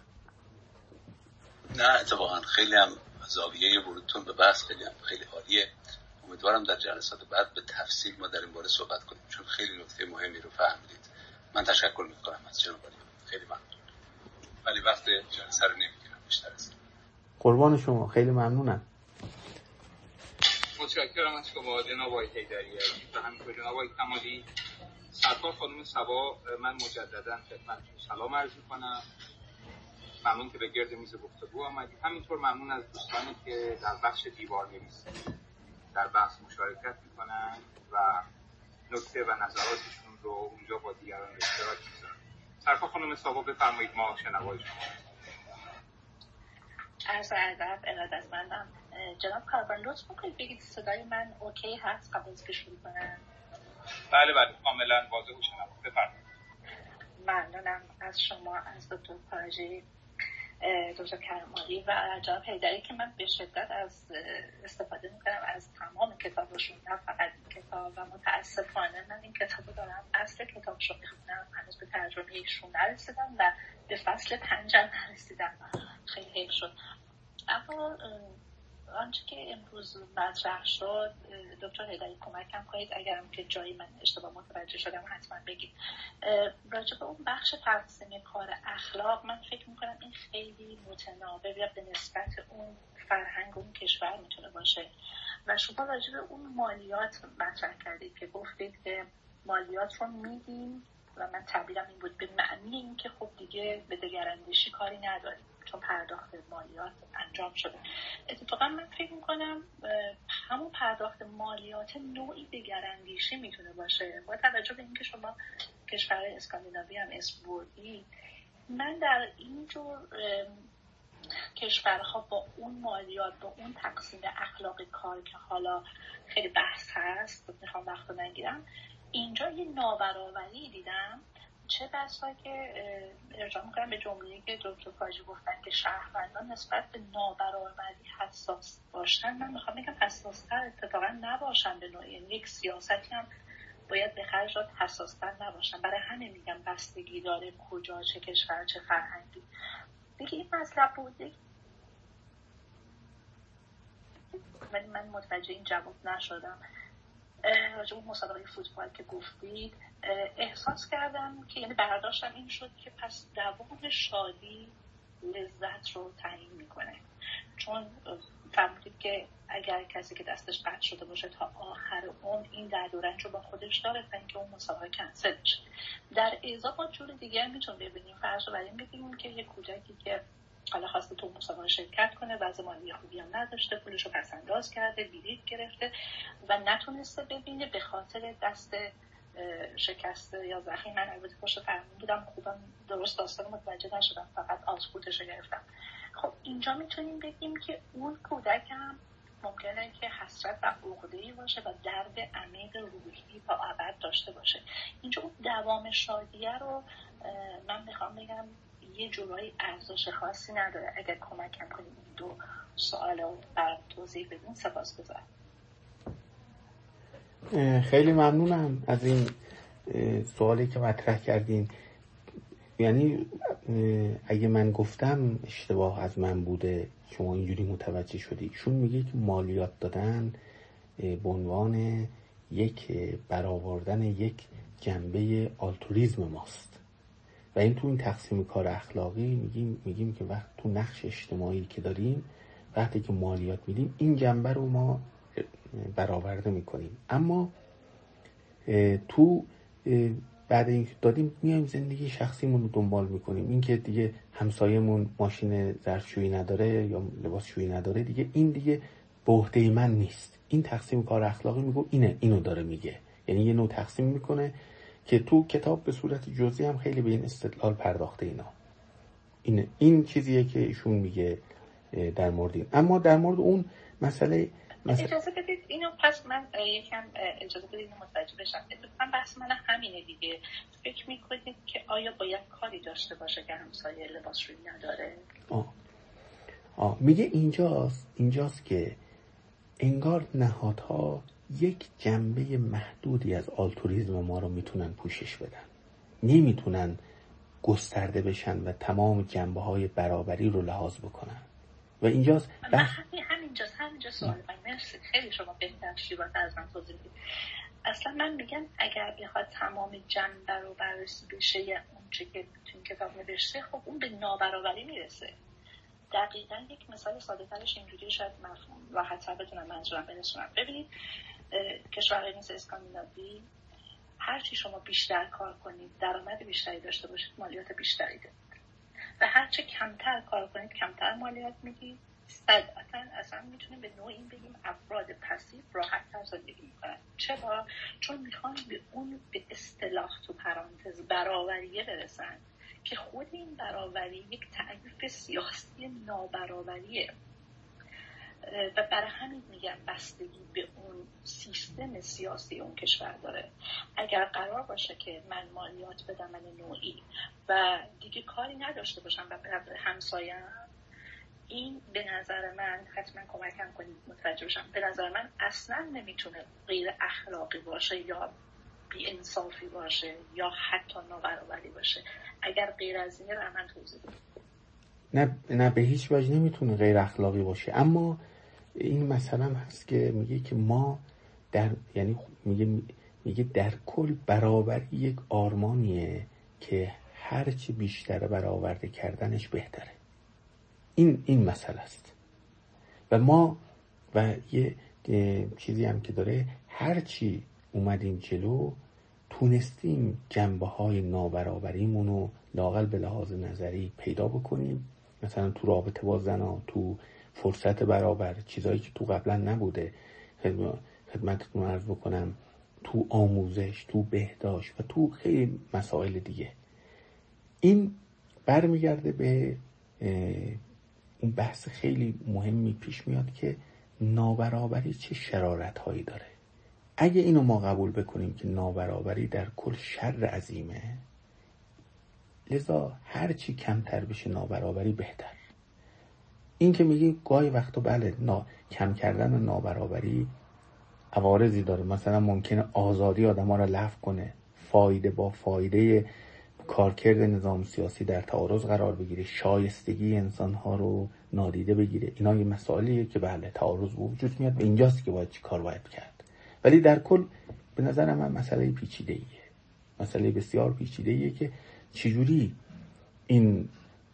نه اتفاقا خیلی هم زاویه ورودتون به بحث خیلی هم خیلی عالیه. امیدوارم در جلسات بعد به تفصیل ما در این باره صحبت کنیم چون خیلی نکته مهمی رو فهمیدید. من تشکر میکنم از جناب علی، خیلی ممنون. ولی وقت جلسه رو نمیگیرم بیشتر از قربان شما، خیلی ممنونم. متشکرم از شما جناب آقای حیدری و همینطور جناب آقای کمالی. سرکار خانم صبا، من مجددا خدمتتون سلام عرض می‌کنم. ممنون که به گرد میز گفتگو آمدید. همینطور ممنون از دوستانی که در بخش دیوارنویسی در بحث مشارکت می‌کنن و نکته و نظراتشون رو اونجا با دیگران به اشتراک می‌ذارن. سرکار خانم صبا بفرمایید، ما شنوای شما. عرض ادب ارادتمندم. جناب کاربان لطف میکنید بگید صدای من اوکی هست قبل از که شروع کنم؟ بله بله کاملا واضح و شنوم. بفرمایید. ممنونم از شما، از دکتر پاژی، دکتر کرمانی و جناب حیدری که من به شدت از استفاده میکنم از تمام کتابشون، نه فقط این کتاب، و متاسفانه من این کتاب دارم اصل کتابشو میخونم، هنوز به ترجمه ایشون نرسیدم و به فصل پنجم نرسیدم. خیلی حیف شد. اما آنچه که امروز مطرح شد، دکتر حیدری کمکم کنید اگرم که جایی من اشتباه متوجه شدم حتما بگید. راجع به اون بخش تقسیم کار اخلاق من فکر میکنم این خیلی متناوب به نسبت اون فرهنگ اون کشور میتونه باشه و شما راجع به اون مالیات مطرح کردید که گفتید که مالیات رو میدیم و من تعبیرم این بود به معنی این که خب دیگه به دگراندیشی کاری نداریم چون پرداخت مالیات انجام شده. اتفاقا من فکر میکنم همون پرداخت مالیات نوعی دگراندیشی میتونه باشه. با توجه به اینکه شما کشور اسکاندیناوی هم اسم بردی، من در اینجور کشورها با اون مالیات، با اون تقسیم اخلاق کار که حالا خیلی بحث هست، میخوام وقت رو نگیرم، اینجا یه نابرابری دیدم. چه بسا که ارجاع میکنم به جمله‌ای که دکتر پاژی گفتن که شهروندان نسبت به نابرابری حساس باشن، من میخوام بگم حساستر اتفاقا نباشن به نوعی، یعنی یک سیاستی هم باید به خرج داد حساستر نباشن. برای همین میگم بستگی داره کجا، چه کشور، چه فرهنگی. دیگه این مطلب بوده ولی من متوجه این جواب نشدم. راجع به مسابقه فوتبال که گفتید احساس کردم که یعنی برداشتم این شد که پس دوام شادی لذت رو تعیین میکنه، چون فهمیدید که اگر کسی که دستش قطع شده باشه تا آخر عمر این درد و رنج رو با خودش داره تا اینکه اون مسابقه کنسل بشه. در ازا با جور دیگه میتونیم ببینیم، فرض رو بریم بگیم که یه کودکی که حالا خواسته تو مسابقه شرکت کنه، وضع مالی خوبی هم نداشته، پولش رو پس انداز کرده، بلیط گرفته و نتونسته ببینه به خاطر دست شکسته یا زخمی. من البته پشت فرمون بودم، خوبم درست داستان متوجه نشدم، فقط آسپورتش رو گرفتم. خب اینجا میتونیم بگیم که اون کودک هم ممکنه که حسرت و عقده‌ای باشه و درد عمیق روحی تا ابد داشته باشه. اینجا اون دوام شادیه رو من میخوام بگم یه جورایی ارزش خاصی نداره. اگر کمکم کنید این دو سوال رو برام توضیح بدین سپاسگزارم. خیلی ممنونم از این سوالی که مطرح کردین. یعنی اگه من گفتم اشتباه از من بوده، شما اینجوری متوجه شدی. چون میگه که مالیات دادن به عنوان یک برآوردن یک جنبه آلترویسم ماست و این تو این تقسیم کار اخلاقی میگیم میگیم که وقت تو نقش اجتماعی که داریم، وقتی که مالیات میدیم این جنبه رو ما برآورده میکنیم. اما تو بعد اینکه دادیم میایم زندگی شخصیمون رو دنبال میکنیم. این که دیگه همسایمون ماشین ظرفشویی نداره یا لباسشویی نداره، دیگه این دیگه به عهده من نیست. این تقسیم کار اخلاقی میگه اینه، اینو داره میگه. یعنی یه نوع تقسیم میکنه که تو کتاب به صورت جزئی هم خیلی به این استدلال پرداخته. اینا این این چیزیه که ایشون میگه در مورد این. اما در مورد اون مسئله مثلا اجازه بدید اینو پس من یکم اجازه بدید اینو متوجه بشم. من بحث من همینه دیگه. فکر میکنید که آیا باید کاری داشته باشه که همسایه لباسشویی نداره؟ آه. آه. میگه اینجاست اینجاست که انگار نهادها یک جنبه محدودی از آلترویسم ما رو میتونن پوشش بدن، نمیتونن گسترده بشن و تمام جنبه های برابری رو لحاظ بکنن. و اینجاست بحث همینجاست همینجا سوال من. مرسی، خیلی شما بهتر شیوات از من توضیح بدید. اصلا من میگم اگر بخواد تمام جنبه رو بررسی بشه یا اون چه که تو این کتاب نوشته، خب اون به نابرابری میرسه. دقیقاً یک مثال ساده ترش اینجوری شاید مفهوم راحت‌تر بتونم منظورم برسونم. ببینید کشورهای مثل اسکاندیناوی هرچی شما بیشتر کار کنید، درآمد بیشتری داشته باشید، مالیات بیشتری دارید و هرچی کمتر کار کنید، کمتر مالیات میدید. صدقاً اصلا میتونیم به نوعی بگیم افراد پسیو راحت‌تر زندگی میکنن. چرا؟ چون میخوان به اون به اصطلاح تو پرانتز برابریه برسن که خود این برابری یک تعریف سیاسی نابرابریه و برای همین میگم بستگی به اون سیستم سیاسی اون کشور داره. اگر قرار باشه که من مالیات بدم من نوعی و دیگه کاری نداشته باشم و به همسایم، این به نظر من، حتما کمکم کنید متوجه بشم، به نظر من اصلا نمیتونه غیر اخلاقی باشه یا بی انصافی باشه یا حتی نابرابری باشه. اگر غیر از اینه رو من توضیح بدم. نه نه به هیچ وجه نمیتونه غیر اخلاقی باشه. اما این مسئله هم هست که میگه که ما در یعنی میگه میگه در کل برابری یک آرمانیه که هرچی بیشتر برآورده کردنش بهتره. این این مسئله است و ما و یه چیزی هم که داره، هرچی اومدیم جلو تونستیم جنبه های نابرابریمون رو لااقل به لحاظ نظری پیدا بکنیم. مثلا تو رابطه با زنا، تو فرصت برابر، چیزایی که تو قبلا نبوده، خدمتتون عرض بکنم، تو آموزش، تو بهداشت و تو خیلی مسائل دیگه. این برمیگرده به اون بحث خیلی مهمی پیش میاد که نابرابری چه شرارت هایی داره. اگه اینو ما قبول بکنیم که نابرابری در کل شر عظیمه، لذا هر چی کمتر بشه نابرابری بهتر. این که میگه گاهی وقتا بله نا... کم کردن نابرابری عوارضی داره، مثلا ممکنه آزادی آدم‌ها را لغو کنه، فایده با فایده کارکرد نظام سیاسی در تعارض قرار بگیره، شایستگی انسان‌ها رو نادیده بگیره. اینا یه مسائلیه که بله تعارض وجود میاد و اینجاست که باید چی کار باید کرد. ولی در کل به نظر من مسئله پیچیده‌ایه، مسئله بسیار پیچیده‌ایه که چجوری این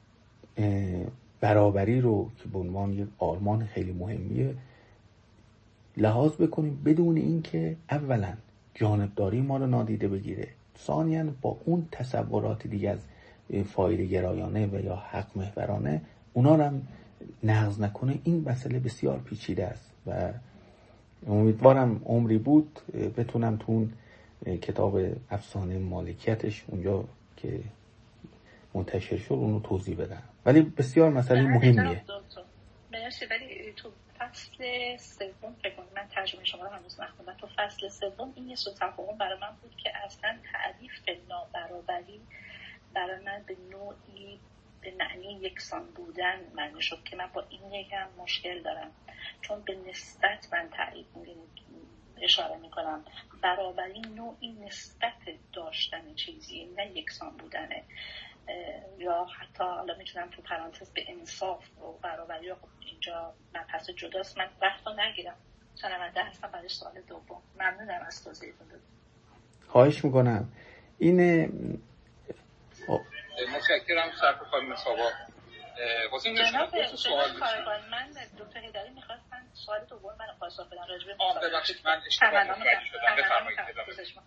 برابری رو که به عنوان یک آرمان خیلی مهمیه لحاظ بکنیم بدون اینکه اولا جانبداری ما رو نادیده بگیره، ثانیاً با اون تصورات دیگه از فایده گرایانه و یا حق محورانه اونا رو هم نقض نکنه. این مسئله بسیار پیچیده است و امیدوارم عمری بود بتونم تو اون کتاب افسانه مالکیتش اونجا که منتشر شد اونو توضیح بدم، ولی بسیار مسئله مهمیه. مرسی. ولی تو فصل سوم فکر کنم، من ترجمه شما رو هنوز نخوندم، تو فصل سوم این یه سو تفاهم برای من بود که اصلا تعریف نابرابری برای من به نوعی به معنی یکسان بودن معنی شد که من با این یکم مشکل دارم، چون به نسبت من تعریف اشاره میکنم. برابری نوعی نسبت داشتن چیزی، نه یکسان بودنه. یا حتی حالا میتونم تو پرانتز به انصاف و برابری، خب اینجا مبحث جداست، من وقت رو نگیرم. شنونده هستم برای سوال دوم. ممنونم از توضیحتون. خواهش میکنم. این متشکرم صرف خانم صابا. واسه اینجا شما دو سوال من دکتر هیدری میخواستم سوال دوم منو پاسخ بدم راجع به آه ببخشید من اشتباه متوجه شدم. بفرمایید.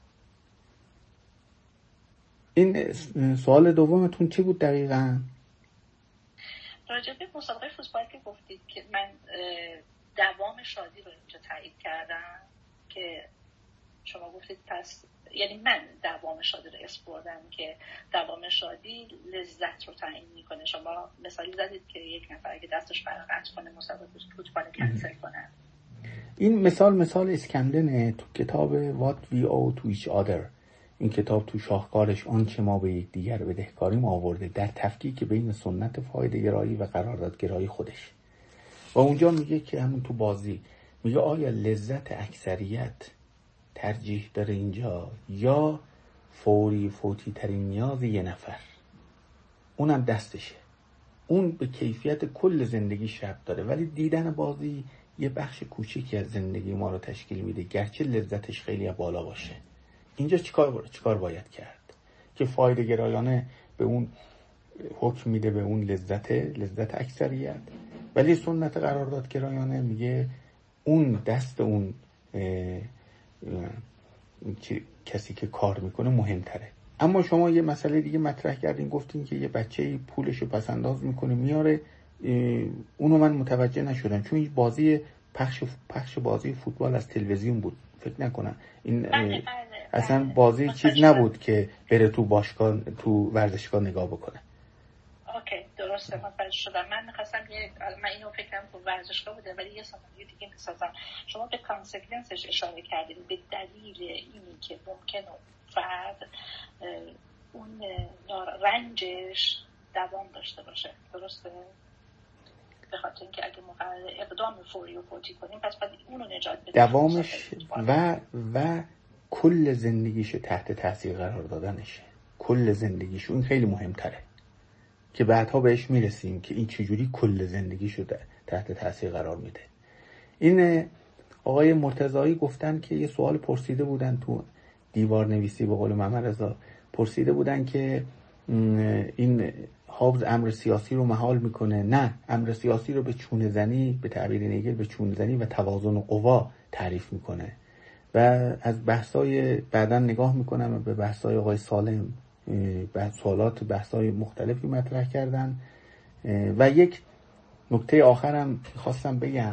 این سوال دومتون چی بود دقیقاً؟ راجع به مسابقه فوتبال که گفتید که من دوام شادی رو اینجا تایید کردم که شما گفتید پس یعنی من دوام شادی رو اسپردم که دوام شادی لذت رو تعیین میکنه. شما مثالی زدید که یک نفر اگه دستش برقت کنه مسابقه فوتبال کنسل کنه. این مثال مثال اسکندنه تو کتاب What We Owe to Each Other. این کتاب تو شاهکارش آنچه ما به یک دیگر بدهکاریم آورده در تفکیک بین سنت فایده گرایی و قرارداد گرایی خودش. و اونجا میگه که همون تو بازی میگه آیا لذت اکثریت ترجیح داره اینجا یا فوری فوتی ترین نیاز یه نفر؟ اونم دستشه، اون به کیفیت کل زندگیش ربط داره، ولی دیدن بازی یه بخش کوچیکی از زندگی ما رو تشکیل میده گرچه لذتش خیلی بالا باشه. اینجا چیکار چیکار باید کرد که فایده گرایانه به اون حکم میده، به اون لذت لذت اکثریت، ولی سنت قرارداد گرایانه میگه اون دست اون اه اه کسی که کار میکنه مهمتره. اما شما یه مسئله دیگه مطرح کردین، گفتین که یه بچه‌ای پولشو پس انداز میکنه میاره، اونو من متوجه نشدم چون این بازی پخش پخش بازی فوتبال از تلویزیون بود فکر نکنم این بله بله اصلا بازی چیز نبود که بره تو باشگاه تو ورزشگاه نگاه بکنه. اوکی درسته متوجه شدم. من می‌خواستم یه من اینو فکرم تو ورزشگاه بوده ولی یه سناریو دیگه می‌سازم. شما به کانسکونسش اشاره کردین، به دلیل اینی که ممکنه فرد اون رنجش دوام داشته باشه. درسته؟ به خاطر اینکه اگه مقرر اقدام فوری و فوتی کنیم پس باید اونو نجات بدیم. دوامش و و کل زندگیشو تحت تاثیر قرار دادنشه. کل زندگیشو، این خیلی مهمتره که بعدها بهش میرسیم که این چجوری کل زندگیشو تحت تاثیر قرار میده. این آقای مرتضایی گفتن که یه سوال پرسیده بودن تو دیوار نویسی، به قول محمد رضا پرسیده بودن که این هابز امر سیاسی رو محال میکنه. نه، امر سیاسی رو به چونه زنی، به تعبیر نیگل به چونه زنی و توازن قوا تعریف میکنه. و از بحثای بعداً نگاه میکنم به بحثای آقای سالم، بحث سوالات بحثای مختلفی مطرح کردن. و یک نکته آخرم خواستم بگم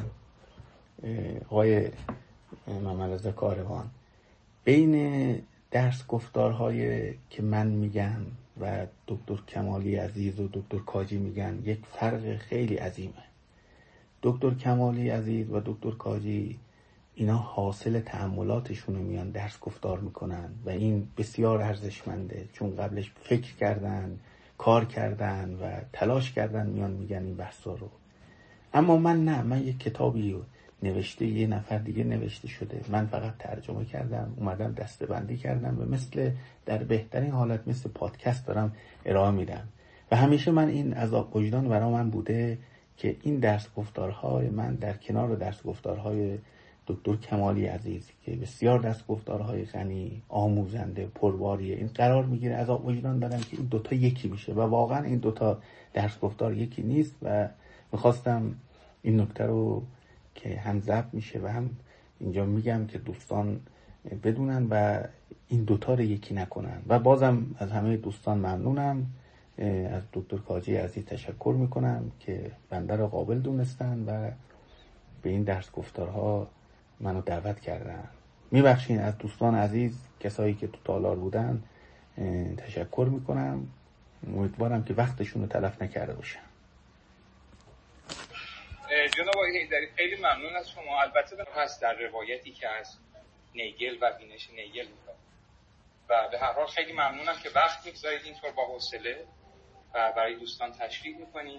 آقای محمد رضا کاروان، بین درس گفتارهای که من میگم و دکتر کمالی عزیز و دکتر کاجی میگن یک فرق خیلی عظیمه. دکتر کمالی عزیز و دکتر کاجی اینا حاصل تأملاتشون میان درس گفتار میکنن و این بسیار ارزشمنده، چون قبلش فکر کردن، کار کردن و تلاش کردن میان میگن این بحثا رو. اما من نه، من یک کتابی نوشته یه نفر دیگه نوشته شده، من فقط ترجمه کردم، اومدم دسته‌بندی کردم و مثل در بهترین حالت مثل پادکست دارم ارائه میدم. و همیشه من این عذاب وجدان برای من بوده که این درس گفتارهای من در کنار درس گفتارهای دکتر کمالی عزیز که بسیار درس گفتارهای غنی، آموزنده، پرباریه، این قرار میگیره. عذاب وجدان دارم که این دوتا یکی میشه و واقعا این دوتا درس گفتار یکی نیست. و میخواستم این نکته رو که هم ضبط میشه و هم اینجا میگم که دوستان بدونن و این دوتا رو یکی نکنن. و بازم از همه دوستان ممنونم، از دکتر کاجی عزیز تشکر میکنم که بنده رو قابل دونستن و به این درس گفتارها منو دعوت کردن. میبخشین از دوستان عزیز، کسایی که تو تالار بودن تشکر میکنم. امیدوارم که وقتشون رو تلف نکرده باشن. جناب آقای حیدری خیلی ممنون از شما. البته هست در روایتی که از نیگل و بینش نیگل میکنم و به هر حال خیلی ممنونم که وقت میگذارید اینطور با حوصله و برای دوستان تشریح میکنید.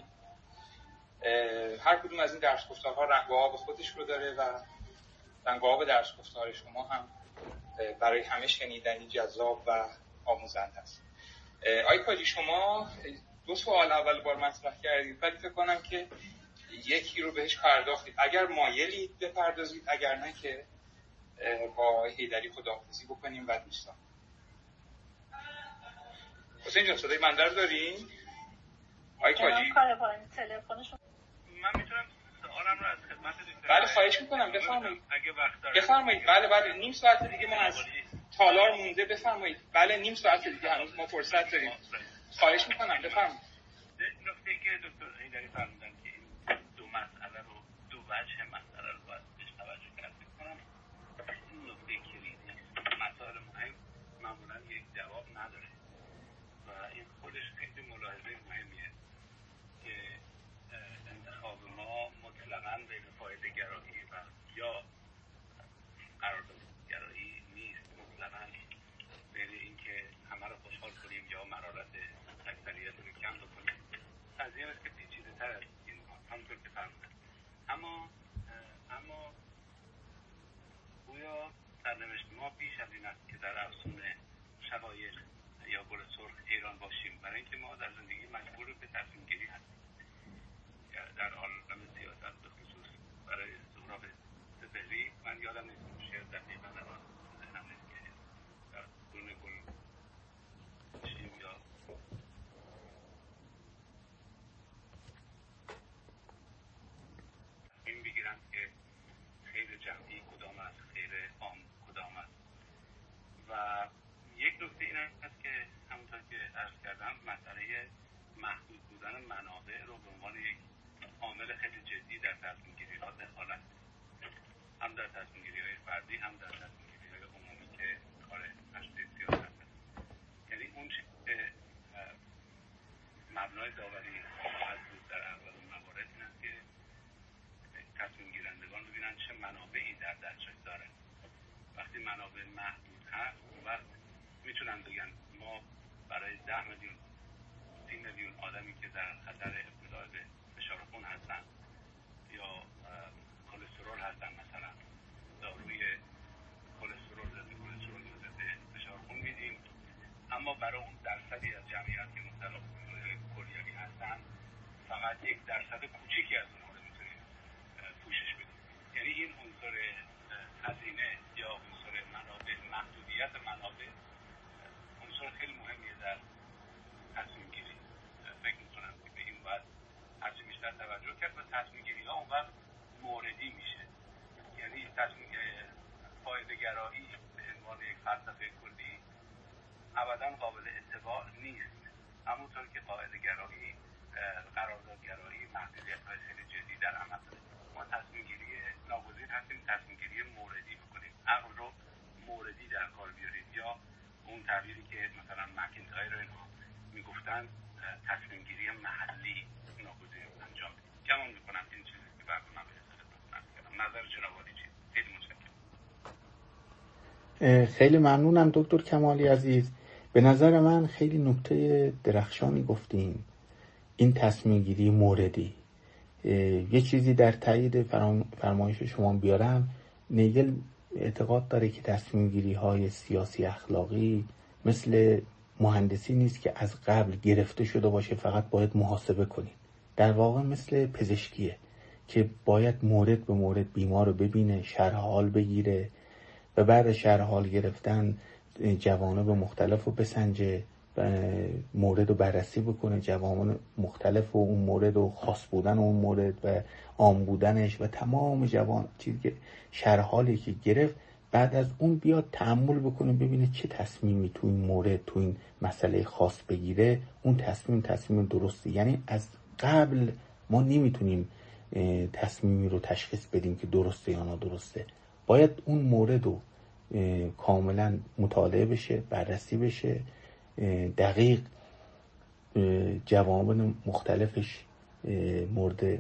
هر کدوم از این درس گفتارها رنگ و آب خودش رو داره و رنگ و آب درس گفتار شما هم برای همه شنیدنی جذاب و آموزنده است. آقای کاجی شما دو سوال اول بار مطرح کردید ولی فکر کنم که یکی رو بهش پرداختید. اگر مایلید بپردازید، اگر نه که با حیدری خداحافظی بکنیم و دوستان. حسین جان صدای من رو دارین؟ آقای کاجی من میتونم سوالم رو از خدمت دکتر بله خواهش میکنم بفرمایید. اگه وقت داره بفرمایید. بله بله نیم ساعت دیگه ما از تالار مونده. بفرمایید. بله نیم ساعت دیگه هنوز ما فرصت داریم. خواهش میکنم بفرمایید. نکته که دکتر حیدری فرمودن که این دو مسئله رو دو وجه مسئله رو باید بهش توجه کرد کنم. این نکته کلیدی مسائل مهم معمولا یک جواب نداره و این خودش خیلی ملاحظه مهمیه که انتخاب ما مطلقاً بین فایده گرایی و یا قرارداد گرایی نیست، مطلقاً بین اینکه همه رو خوشحال کنیم یا مرارت اکثریت رو کم بکنیم. قضیه است که پیچیده تر از این همونطور که فرمودن. اما اما گویا سرنوشت ما بیش از این است که در افسون شقایق یا گل سرخ ایران باشیم، برای اینکه ما در زندگی مجبور به تصمیم گیری هستیم. در عالم سیاست به خصوص برای سهراب سپهری من یادم نیست شعر دقیقا الان ذهنم نیست که در گل گل باشیم یا این بگیرن که خیر جمعی کدام است، خیر عام کدام است. و یک نکته این است که همونطور که عرض کردم مسئله محدود بودن منابع رو به عنوان یک عامل خیلی جدی در تصمیم گیری ها دخالت هم در تصمیم گیری های فردی هم در تصمیم گیری های عمومی که کار های داوری خواهد بود در اغلب موارد این است که تصمیم گیرندگان ببینن چه منابعی در دسترس دارن. وقتی منابع محدود هست اون وقت میتونن بگن ما برای ده میلیون سی میلیون آدمی که در خطر ابتلا به فشار خون هستن یا کلسترول هستن مثلا داروی کلسترول ضد کلسترول ضد فشار خون میدیم، اما برای اون درصدی از جمعیت که مبتلا به کلیوی هستن فقط یک درصد کوچیکی از اونها رو میتونیم پوشش بدیم. یعنی این عنصر هزینه یا عنصر منابع، محدودیت منابع عنصر خیلی مهمیه در تصمیم گیری. فکر میکنم که به این باید هرچی بیشتر توجه کرد و تصمیم گیری ها اون وقت موردی میشه. یعنی تصمیم فایده گرایی به عنوان یک فلسفه کلی ابدا قابل اتباع نیست. همونطور که قاعده گرایی، قرارداد گرایی محدودیت های خیلی جدی در عمل داره. ما تصمیم گیری ناگزیر هستیم تصمیم گیری موردی بکنیم، عقل رو موردی در کار بیاریم، یا اون تعبیری که مثلا مکینتایر رو اینها میگفتن تصمیم گیری محلی ناگزیر انجام بدیم. گمان میکنم این چیزی که برنامه به نظر جناب عالی چیز. خیلی متشکرم. خیلی ممنونم دکتر کمالی عزیز. به نظر من خیلی نکته درخشانی گفتین. این تصمیم گیری موردی، یه چیزی در تایید فرمایش شما بیارم. نیگل اعتقاد داره که تصمیم گیری های سیاسی اخلاقی مثل مهندسی نیست که از قبل گرفته شده باشه فقط باید محاسبه کنیم. در واقع مثل پزشکیه که باید مورد به مورد بیمار رو ببینه، شرح حال بگیره و بعد شرح حال گرفتن جوانب مختلف رو بسنجه، مورد رو بررسی بکنه، جوانب مختلف و اون مورد و خاص بودن اون مورد و عام بودنش و تمام جوان چیزی که شرح حالی که گرفت، بعد از اون بیاد تأمل بکنه ببینه چه تصمیمی تو این مورد تو این مسئله خاص بگیره، اون تصمیم تصمیم درستی. یعنی از قبل ما نمیتونیم تصمیمی رو تشخیص بدیم که درسته یا نادرسته. باید اون مورد رو کاملا مطالعه بشه، بررسی بشه، دقیق جوانب مختلفش مورد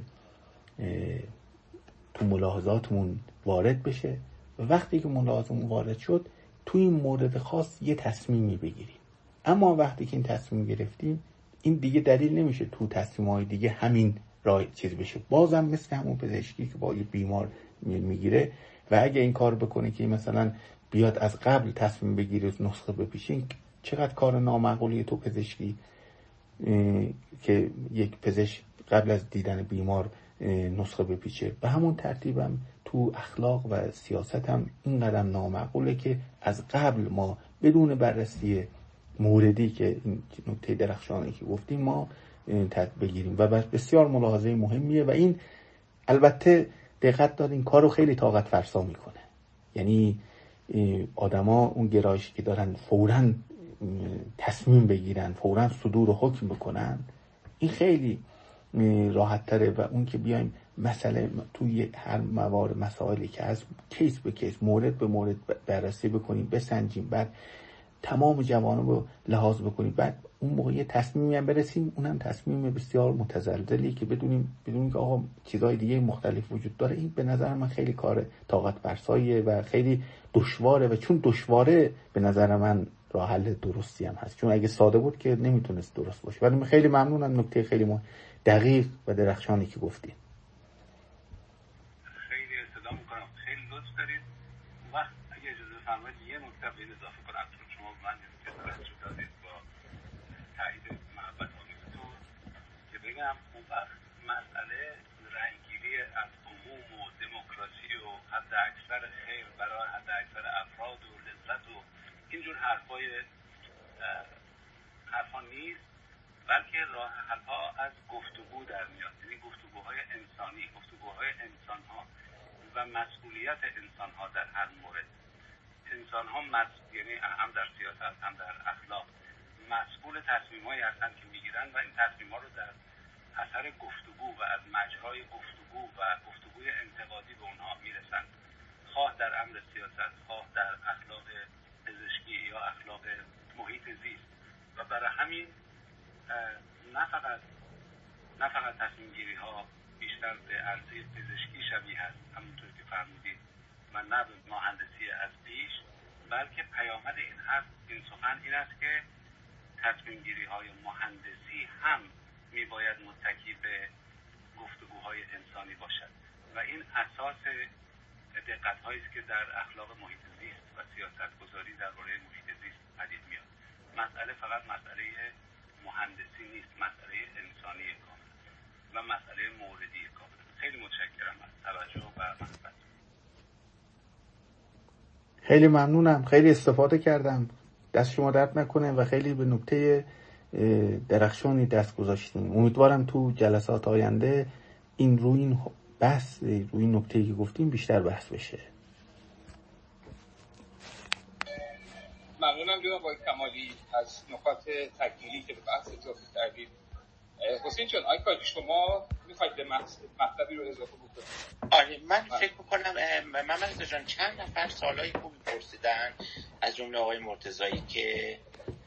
تو ملاحظاتمون وارد بشه و وقتی که ملاحظمون وارد شد تو این مورد خاص یه تصمیمی بگیریم. اما وقتی که این تصمیم گرفتیم این دیگه دلیل نمیشه تو تصمیم‌های دیگه همین راه چیز بشه. بازم مثل همون پزشکی که با یه بیمار میگیره و اگه این کار بکنه که مثلا بیاد از قبل تصمیم بگیره نسخه بپیشین، چقدر کار نامعقولیه تو پزشکی که یک پزشک قبل از دیدن بیمار نسخه بپیچه. به همون ترتیبم تو اخلاق و سیاست هم این قدم نامعقوله که از قبل ما بدون بررسی موردی که این نکته درخشانی که گفتیم ما تدبیر بگیریم و بسیار ملاحظه مهمیه و این البته دقت دار این کارو خیلی طاقت فرسا میکنه. یعنی آدما اون گرایشی که دارن فوراً تصمیم بگیرن، فوراً صدور و حکم بکنن، این خیلی راحت تره و اون که بیایم مسئله توی هر موارد مسائلی که از کیس به کیس مورد به مورد بررسی بکنیم، بسنجیم، بعد تمام جوانب رو لحاظ بکنیم، بعد اون موقع یه تصمیمی هم برسیم، اونم تصمیم بسیار متزلزلی که بدونیم بدونیم که آقا چیزای دیگه مختلف وجود داره. این به نظر من خیلی کار طاقت فرساییه و خیلی دشواره و چون دشواره به نظر من راه حل درستی هم هست، چون اگه ساده بود که نمیتونست درست باشه. ولی من خیلی ممنونم نکته خیلی مهم دقیق و درخشانی که گفتید. خیلی استفاده می‌کنم، خیلی لطف دارید. وقت اگه اجازه فرمایید یه نکته به اضافه کنم، چون شما من استفاده دادید با تایید محبت آمیزتون که بگم اون وقت مسئله رأیگیری از عموم و دموکراسی و حد اکثر خیر برای حد اکثر افراد و لذت و اینجور حرفای حرفا نیست، بلکه راه حل‌ها از گفتگو در میاد. یعنی گفتگوهای انسانی، گفتگوهای انسان‌ها و مسئولیت انسان‌ها در هر مورد. انسان‌ها مسئول، یعنی هم در سیاست هم در اخلاق مسئول تصمیم‌هایی هستند که می‌گیرن و این تصمیم‌ها رو در اثر گفتگو و از مجرای گفتگو و گفتگوی انتقادی به اونها میرسند، خواه در امر سیاست، خواه در اخلاق پزشکی یا اخلاق محیط زیست. و برای همین نه فقط نه فقط تصمیم گیری ها بیشتر به عرصه پزشکی شبیه است، همونطور که فرمودید، و نه به مهندسی از پیش، بلکه پیامد این حرف این سخن این است که تصمیم گیری های مهندسی هم می باید متکی به گفتگوهای انسانی باشد و این اساس دقت هایی است که در اخلاق محیط زیست و سیاست گذاری درباره محیط زیست پدید میاد. مسئله فقط مسئله مهندسی نیست، مسئله انسانی کامل و مسئله موردی کامل. خیلی متشکرم از توجه و محبت. خیلی ممنونم، خیلی استفاده کردم، دست شما درد نکنه و خیلی به نکته درخشانی دست گذاشتیم. امیدوارم تو جلسات آینده این روی این بحث روی این نکته‌ای که گفتیم بیشتر بحث بشه. ممنونم جناب آقای کمالی از نکات تکمیلی که به بحث اضافه کردید. حسین جان، آقای کاجی شما میخواید به مطلبی رو اضافه بکنید؟ آره، من فکر میکنم محمد جان چند نفر سوالای خوبی پرسیدن، از جمله آقای مرتضایی که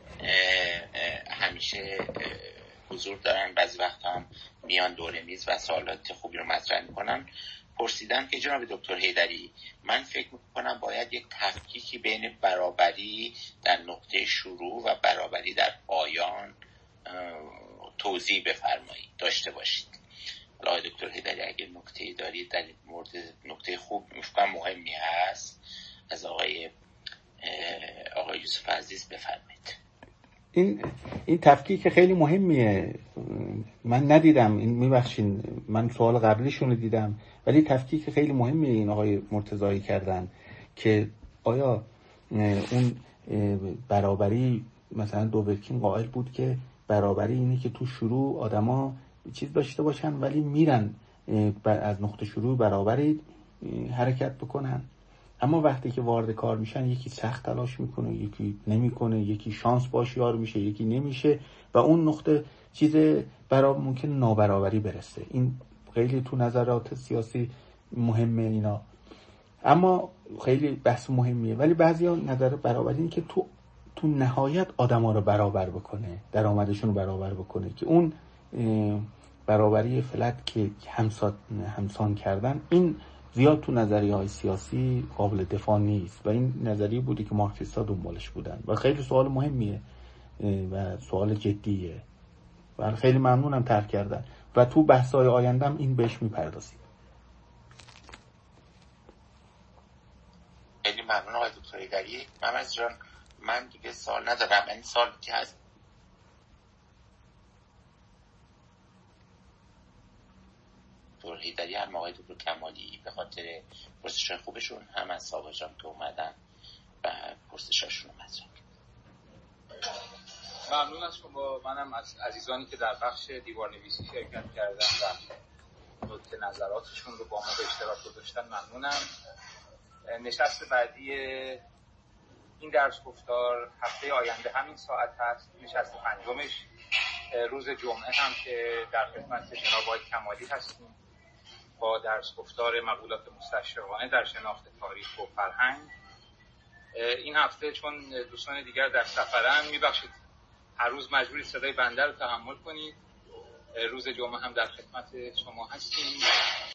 همیشه حضور دارن، بعضی وقت هم میان دور میز و سوالات خوبی رو مطرح میکنن. پرسیدن که جناب دکتر حیدری، من فکر میکنم باید یک تفکیکی بین برابری در نقطه شروع و برابری در پایان توضیح بفرمایید، داشته باشید. آقای دکتر حیدری اگه نکته‌ای دارید در مورد نکته خوب میفهم مهمی هست از آقای آقای یوسف عزیز بفرمایید. این این تفکیک خیلی مهمیه. من ندیدم، این میبخشین من سوال قبلیشون رو دیدم، ولی تفکیک خیلی مهمیه این آقای مرتضایی کردن که آیا اون برابری، مثلا دوبرکین قائل بود که برابری اینه که تو شروع آدما چیز داشته باشن ولی میرن از نقطه شروع برابری حرکت بکنن، اما وقتی که وارد کار میشن یکی سخت تلاش میکنه، یکی نمیکنه، یکی شانس باش یار میشه، یکی نمیشه و اون نقطه چیز برابر ممکن نابرابری برسه. این خیلی تو نظرات سیاسی مهمه اینا، اما خیلی بحث مهمیه. ولی بعضیا نظر برابری این که تو تو نهایت آدما رو برابر بکنه، درآمدشون رو برابر بکنه، که اون برابری فلت که همسان همسان کردن این زیاد تو نظریه‌های سیاسی قابل دفاع نیست و این نظریه بودی که مارکسیست‌ها دنبالش بودن و خیلی سوال مهمیه و سوال جدیه و خیلی ممنونم طرح کردن و تو بحث‌های آیندهم این بهش میپردازیم. خیلی ممنون آقای دکتر حیدری. محمد جان، من دیگه سوال ندارم. این سوال که هست دکتر حیدری هم آقای دکتر کمالی به خاطر پرسش‌های خوبشون هم از صاحب جان که اومدن و پرسشاشون رو مطرح کردن. ممنون از شما. منم از عزیزانی که در بخش دیوار نویسی شرکت کردن و نکته نظراتشون رو با ما به اشتراک گذاشتن ممنونم. نشست بعدی این درس گفتار هفته آینده همین ساعت هست، نشست پنجمش روز جمعه هم که در خدمت جناب آقای کمالی هستیم با درس گفتار مقولات مستشرقانه در شناخت تاریخ و فرهنگ. این هفته چون دوستان دیگر در سفرن میبخشید هر روز مجبوری صدای بنده رو تحمل کنید. روز جمعه هم در خدمت شما هستیم.